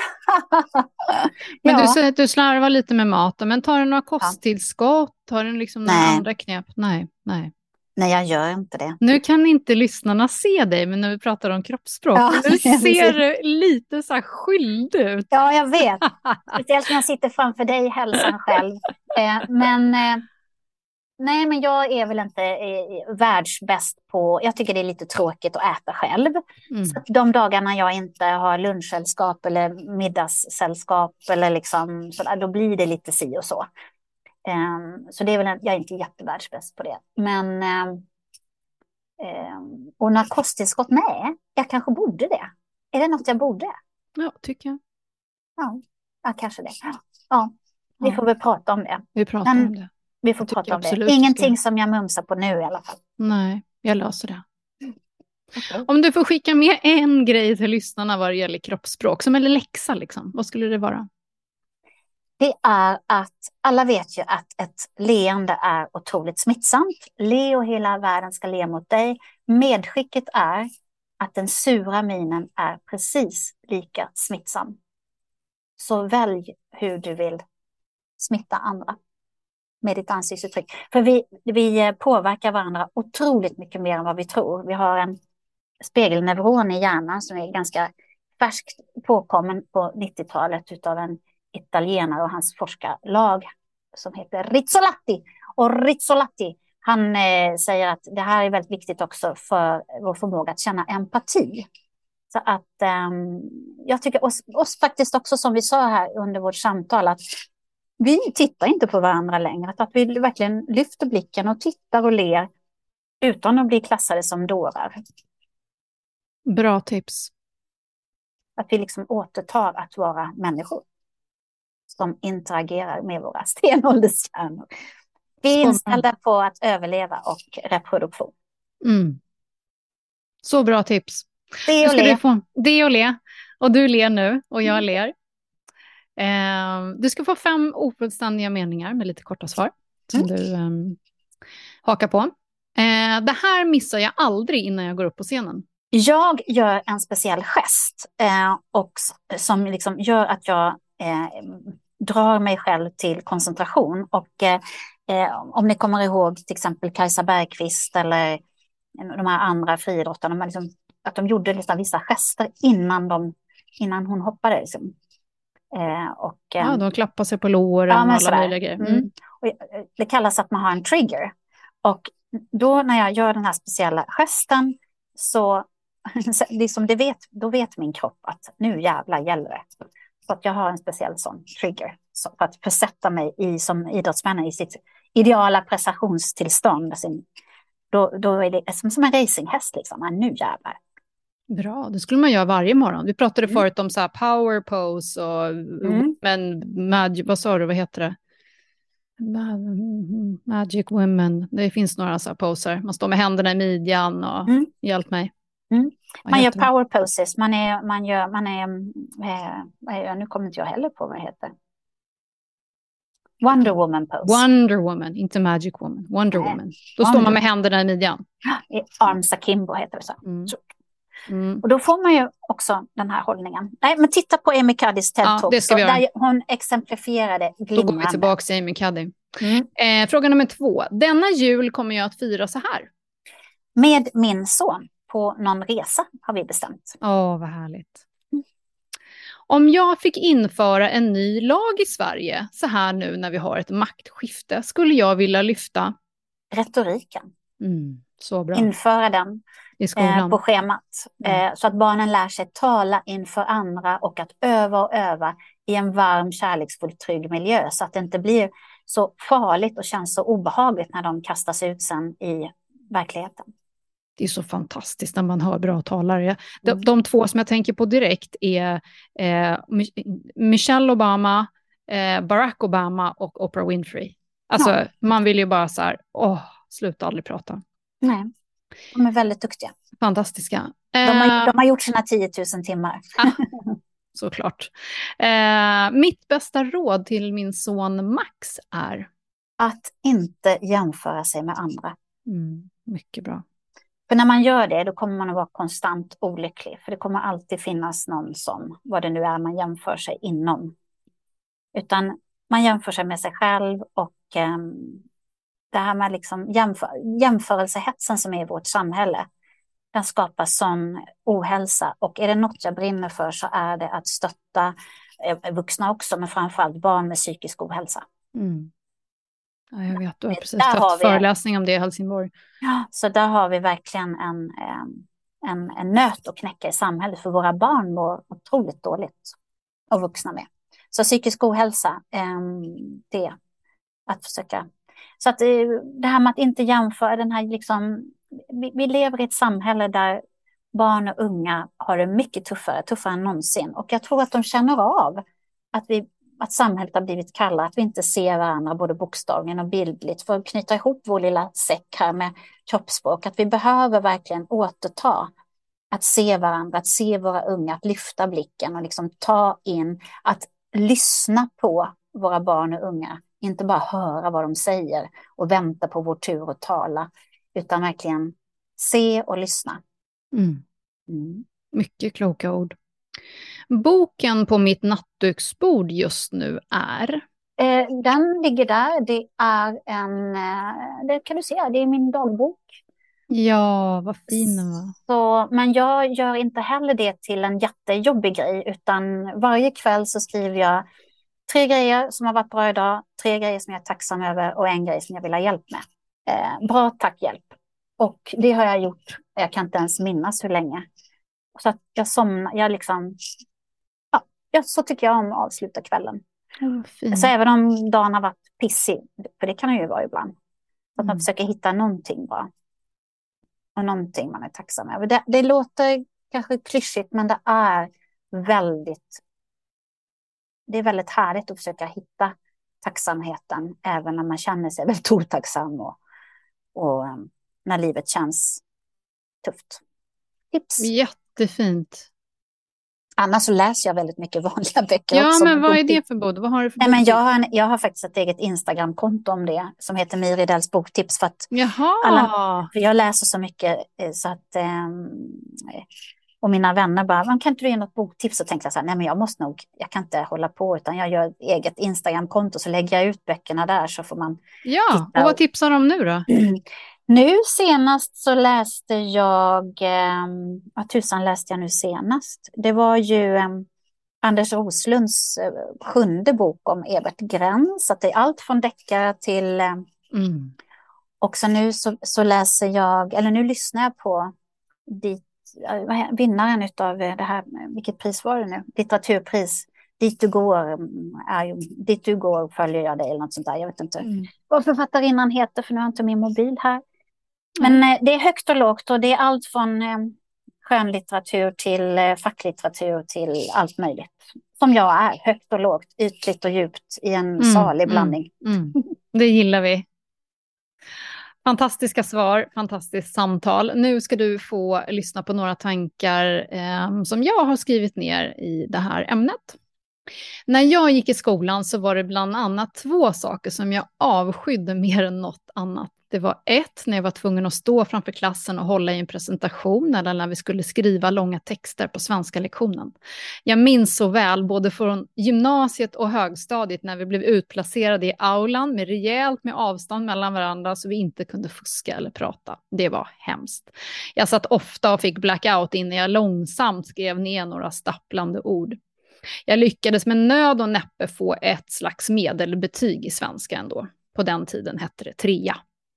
Men Ja. du säger att du slarvar lite med maten, men tar du några Ja. kosttillskott? Tar du liksom några Nej. andra knep? Nej, nej. Nej, jag gör inte det. Nu kan inte lyssnarna se dig, men när vi pratar om kroppsspråk, Ja, nu ser du lite så här skyldig ut. Ja, jag vet. Speciellt när jag sitter framför dig, hälsan själv. Eh, men eh, nej, men jag är väl inte eh, världsbäst på... Jag tycker det är lite tråkigt att äta själv. Mm. Så att de dagarna jag inte har lunchsällskap eller middagssällskap eller liksom, så där, då blir det lite si och så. Eh, så det är väl en, jag är inte jättevärldsbäst på det. Men... Eh, eh, och några kosttillskott, nej, jag kanske borde det. Är det något jag borde? Ja, tycker jag. Ja, ja kanske det. Ja, vi Ja. får väl prata om det. Vi pratar Men om det. vi får Jag tycker prata om det. absolut du Ingenting ska. som jag mumsar på nu i alla fall. Nej, jag löser det. Okay. Om du får skicka med en grej till lyssnarna vad det gäller kroppsspråk, som en läxa liksom, vad skulle det vara? Det är att alla vet ju att ett leende är otroligt smittsamt. Le och hela världen ska le mot dig. Medskicket är att den sura minen är precis lika smittsam. Så välj hur du vill smitta andra med ditt ansiktsuttryck. För vi, vi påverkar varandra otroligt mycket mer än vad vi tror. Vi har en spegelneuron i hjärnan som är ganska färskt påkommen på nittiotalet utav en italienare och hans forskarlag som heter Rizzolatti. Och Rizzolatti, han eh, säger att det här är väldigt viktigt också för vår förmåga att känna empati. Så att eh, jag tycker oss, oss faktiskt också, som vi sa här under vårt samtal, att vi tittar inte på varandra längre. Att vi verkligen lyfter blicken och tittar och ler utan att bli klassade som dårar. Bra tips. Att vi liksom återtar att vara människor som interagerar med våra stenåldershjärnor. Vi är inställda på att överleva och reproduktion. Mm. Så bra tips. Det och le. Få, det och le. Och du ler nu och jag ler. Eh, du ska få fem ofullständiga meningar med lite korta svar som mm. du eh, hakar på. Eh, det här missar jag aldrig innan jag går upp på scenen. Jag gör en speciell gest eh, och som liksom gör att jag eh, drar mig själv till koncentration. Och eh, om ni kommer ihåg till exempel Kajsa Bergqvist eller de här andra friidrottarna, de liksom, att de gjorde liksom vissa gester innan, de, innan hon hoppade. Liksom. Eh, och, eh, ja, de klappar sig på låren ja, och alla möjliga grejer. Mm. Mm. Och det kallas att man har en trigger. Och då när jag gör den här speciella gesten så liksom det vet, då vet min kropp att nu jävla gäller det. Så att jag har en speciell sån trigger. Så för att försätta mig i, som idrottsmän i sitt ideala prestationstillstånd. Sin, då, då är det som, som en racinghäst liksom. Men nu jävlar. Bra, det skulle man göra varje morgon. Vi pratade mm. förut om så här power pose och mm. men mag, vad sa du, vad heter det? Magic women. Det finns några så här poser. Man står med händerna i midjan och mm. hjälp mig. Mm. Man gör power poses. Man är, man gör, man är, eh, nu kommer inte jag heller på vad det heter. Wonder Woman pose. Wonder Woman, inte Magic Woman. Wonder Nej. Woman. Då Wonder. står man med händerna i midjan. Arms akimbo heter det så. Mm. Mm. Och då får man ju också den här hållningen. Nej, men titta på Amy Cuddys TED Talk. Ja, där hon exemplifierade glimrande. Då går vi tillbaka till Amy Cuddy. Mm. Eh, fråga nummer två. Denna jul kommer jag att fira så här. Med min son. På någon resa har vi bestämt. Åh, oh, vad härligt. Mm. Om jag fick införa en ny lag i Sverige så här nu när vi har ett maktskifte skulle jag vilja lyfta retoriken. Mm, så bra. Införa den I skolan. Eh, på schemat. Mm. Eh, så att barnen lär sig tala inför andra och att öva och öva i en varm, kärleksfull, trygg miljö. Så att det inte blir så farligt och känns så obehagligt när de kastas ut sen i verkligheten. Det är så fantastiskt när man hör bra talare. De, mm. de två som jag tänker på direkt är eh, Michelle Obama, eh, Barack Obama och Oprah Winfrey. Alltså ja. Man vill ju bara så här, åh, sluta aldrig prata. Nej, de är väldigt duktiga. Fantastiska. Eh, de, har, de har gjort sina tio tusen timmar. Ah, såklart. Eh, mitt bästa råd till min son Max är? Att inte jämföra sig med andra. Mm, mycket bra. För när man gör det, då kommer man att vara konstant olycklig. För det kommer alltid finnas någon som, vad det nu är man jämför sig inom. Utan man jämför sig med sig själv och eh, det här med liksom jämför, jämförelsehetsen som är i vårt samhälle. Den skapar sån ohälsa. Och är det något jag brinner för så är det att stötta eh, vuxna också, men framförallt barn med psykisk ohälsa. Mm. Ja, jag vet, du har precis Där har haft vi- föreläsning om det i Helsingborg. Ja, så där har vi verkligen en, en, en nöt att knäcka i samhället, för våra barn mår otroligt dåligt och vuxna med. Så psykisk ohälsa, det är att försöka. Så att det här med att inte jämföra den här liksom, vi, vi lever i ett samhälle där barn och unga har det mycket tuffare, tuffare än någonsin. Och jag tror att de känner av att vi att samhället har blivit kalla, att vi inte ser varandra både bokstavligen och bildligt, för att knyta ihop vår lilla säck här med kroppsspråk, att vi behöver verkligen återta att se varandra, att se våra unga, att lyfta blicken och liksom ta in, att lyssna på våra barn och unga, inte bara höra vad de säger och vänta på vår tur att tala, utan verkligen se och lyssna. Mm. Mm. Mycket kloka ord. Boken på mitt nattduksbord just nu är... Eh, den ligger där. Det är en, eh, det kan du se, det är min dagbok. Ja, vad fin den var. Så, men jag gör inte heller det till en jättejobbig grej, utan varje kväll så skriver jag tre grejer som har varit bra idag, tre grejer som jag är tacksam över och en grej som jag vill ha hjälp med. Eh, bra, tack, hjälp. Och det har jag gjort, jag kan inte ens minnas hur länge. Så att jag somnar, jag liksom, ja, jag, så tycker jag om att avsluta kvällen. Oh, fin. Så även om dagen har varit pissig, för det kan det ju vara ibland, så att man Mm. försöker hitta någonting bra. Och någonting man är tacksam över. Det, det låter kanske klyschigt, men det är väldigt det är väldigt härligt att försöka hitta tacksamheten även när man känner sig väldigt otacksam och, och um, när livet känns tufft. Tips. Jättefint. Annars så läser jag väldigt mycket vanliga böcker Ja, också. men vad är det för bok? Vad har du för Nej, men bok? jag, har en, jag har faktiskt ett eget Instagramkonto om det som heter Miridells boktips, för att Jaha. alla- för jag läser så mycket eh, så att ehm, och mina vänner bara, man kan inte du ge något boktips? Så tänkte jag så här, nej men jag måste nog, jag kan inte hålla på, utan jag gör ett eget Instagramkonto, så lägger jag ut böckerna där, så får man Ja, titta. och vad tipsar de om nu då? Nu senast så läste jag, eh, vad tusan läste jag nu senast? Det var ju eh, Anders Roslunds eh, sjunde bok om Evert Gräns, så att det är allt från deckare till eh, Mm. också nu så, så läser jag, eller nu lyssnar jag på dit, eh, vinnaren utav det här, vilket pris var det nu? Litteraturpris. Dit du går, mm, är, ju- dit du går följer jag dig eller något sånt där, jag vet inte Mm. vad författarinnan heter, för nu har jag inte min mobil här. Men eh, det är högt och lågt, och det är allt från eh, skönlitteratur till eh, facklitteratur till allt möjligt. Som jag är, högt och lågt, ytligt och djupt i en Mm, salig mm. blandning. Mm. Det gillar vi. Fantastiska svar, fantastiskt samtal. Nu ska du få lyssna på några tankar eh, som jag har skrivit ner i det här ämnet. När jag gick i skolan så var det bland annat två saker som jag avskydde mer än något annat. Det var ett, när jag var tvungen att stå framför klassen och hålla i en presentation, eller när vi skulle skriva långa texter på svenska lektionen. Jag minns så väl både från gymnasiet och högstadiet när vi blev utplacerade i aulan med rejält med avstånd mellan varandra så vi inte kunde fuska eller prata. Det var hemskt. Jag satt ofta och fick blackout innan jag långsamt skrev ner några stapplande ord. Jag lyckades med nöd och näppe få ett slags medelbetyg i svenska ändå. På den tiden hette det trea.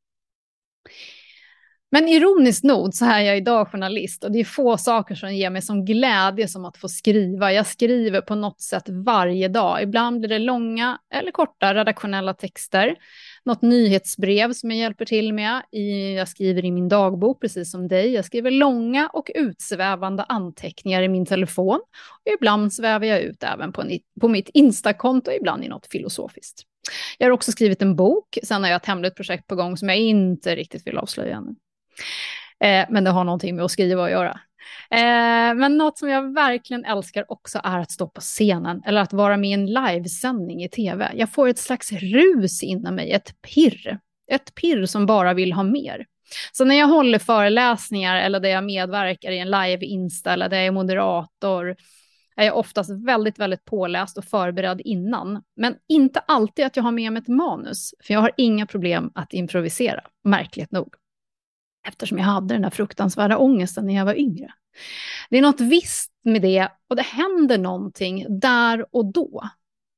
Men ironiskt nog så är jag idag journalist och det är få saker som ger mig som glädje som att få skriva. Jag skriver på något sätt varje dag. Ibland blir det långa eller korta redaktionella texter. Något nyhetsbrev som jag hjälper till med. Jag skriver i min dagbok precis som dig. Jag skriver långa och utsvävande anteckningar i min telefon. Och ibland svävar jag ut även på, på mitt Instakonto, ibland i något filosofiskt. Jag har också skrivit en bok. Sen har jag ett hemligt projekt på gång som jag inte riktigt vill avslöja ännu. Eh, men det har någonting med att skriva att göra. Eh, men något som jag verkligen älskar också är att stå på scenen eller att vara med i en livesändning i tv. Jag får ett slags rus inom mig, ett pirr. Ett pirr som bara vill ha mer. Så när jag håller föreläsningar eller där jag medverkar i en live-insta eller där jag är moderator är jag oftast väldigt, väldigt påläst och förberedd innan. Men inte alltid att jag har med mig ett manus, för jag har inga problem att improvisera, märkligt nog. Eftersom jag hade den här fruktansvärda ångesten när jag var yngre. Det är något visst med det och det händer någonting där och då.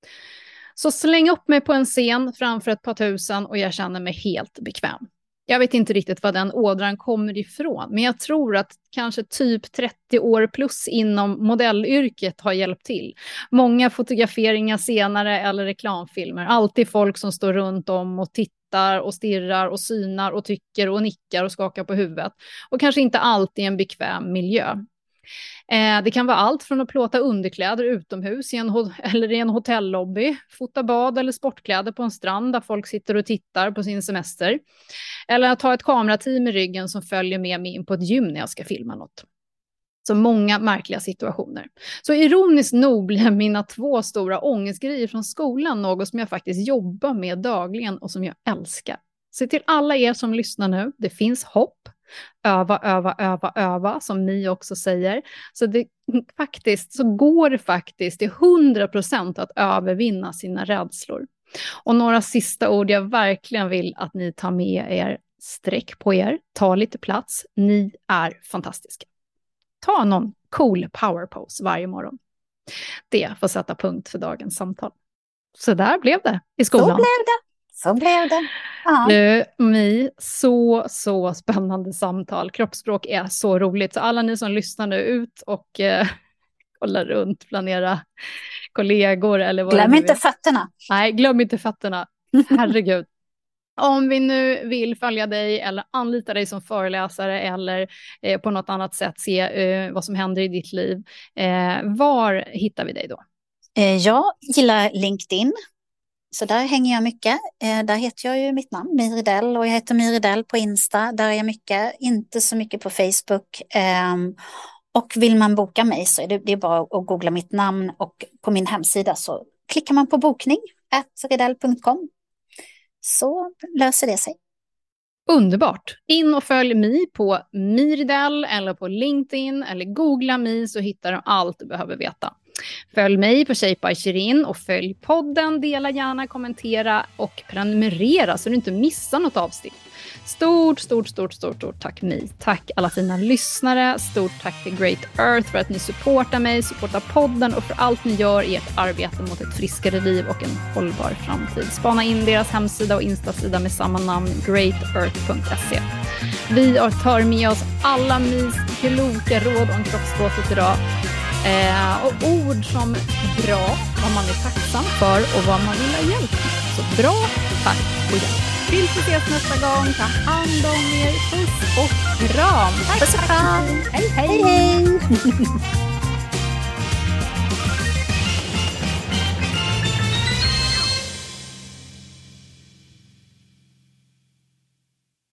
Så släng upp mig på en scen framför ett par tusen och jag känner mig helt bekväm. Jag vet inte riktigt vad den ådran kommer ifrån, men jag tror att kanske typ trettio år plus inom modellyrket har hjälpt till. Många fotograferingar senare eller reklamfilmer, alltid folk som står runt om och tittar och stirrar och synar och tycker och nickar och skakar på huvudet. Och kanske inte alltid en bekväm miljö. Eh, det kan vara allt från att plåta underkläder utomhus i en ho- eller i en hotellobby, fota bad eller sportkläder på en strand där folk sitter och tittar på sin semester. Eller att ha ett kamerateam i ryggen som följer med mig in på ett gym när jag ska filma något. Så många märkliga situationer. Så ironiskt nog blir mina två stora ångestgrejer från skolan något som jag faktiskt jobbar med dagligen och som jag älskar. Så till alla er som lyssnar nu, det finns hopp. Öva, öva, öva, öva, som ni också säger. Så det faktiskt så går det faktiskt till hundra procent att övervinna sina rädslor. Och några sista ord jag verkligen vill att ni tar med er, sträck på er, ta lite plats. Ni är fantastiska. Ta någon cool power pose varje morgon. Det får sätta punkt för dagens samtal. Så där blev det i skolan. Så blev det. Så blev det. Du, Mi, så, så spännande samtal. Kroppsspråk är så roligt. Så alla ni som lyssnar nu, ut och eh, kolla runt bland era kollegor. Eller vad glöm inte vet. fötterna. Nej, glöm inte fötterna. Herregud. Om vi nu vill följa dig eller anlita dig som föreläsare eller eh, på något annat sätt se eh, vad som händer i ditt liv. Eh, var hittar vi dig då? Eh, jag gillar LinkedIn. Så där hänger jag mycket. Eh, där heter jag ju mitt namn, My Rydell, och jag heter My Rydell på Insta. Där är jag mycket, inte så mycket på Facebook. Eh, och vill man boka mig så är det, det är bara att googla mitt namn, och på min hemsida så klickar man på bokning at rydell punkt com, så löser det sig. Underbart. In och följ Mi på My Rydell eller på LinkedIn eller googla Mi så hittar du allt du behöver veta. Följ mig på Shape by Shirin och följ podden, dela gärna, kommentera och prenumerera så du inte missar något avsnitt. Stort, stort, stort, stort, stort tack Mi. Tack alla fina lyssnare. Stort tack till Great Earth för att ni supportar mig, supportar podden och för allt ni gör i ert arbete mot ett friskare liv och en hållbar framtid. Spana in deras hemsida och instasida med samma namn, great earth punkt se. Vi tar med oss alla Mis kloka råd om kroppsspråket idag. Eh, och ord som bra, vad man är tacksam för och vad man vill ha hjälp med. Så bra, tack och hjälp. Tills vi ses nästa gång, ta hand om er, puss och kram. Puss och kram. Hej, hej, hej.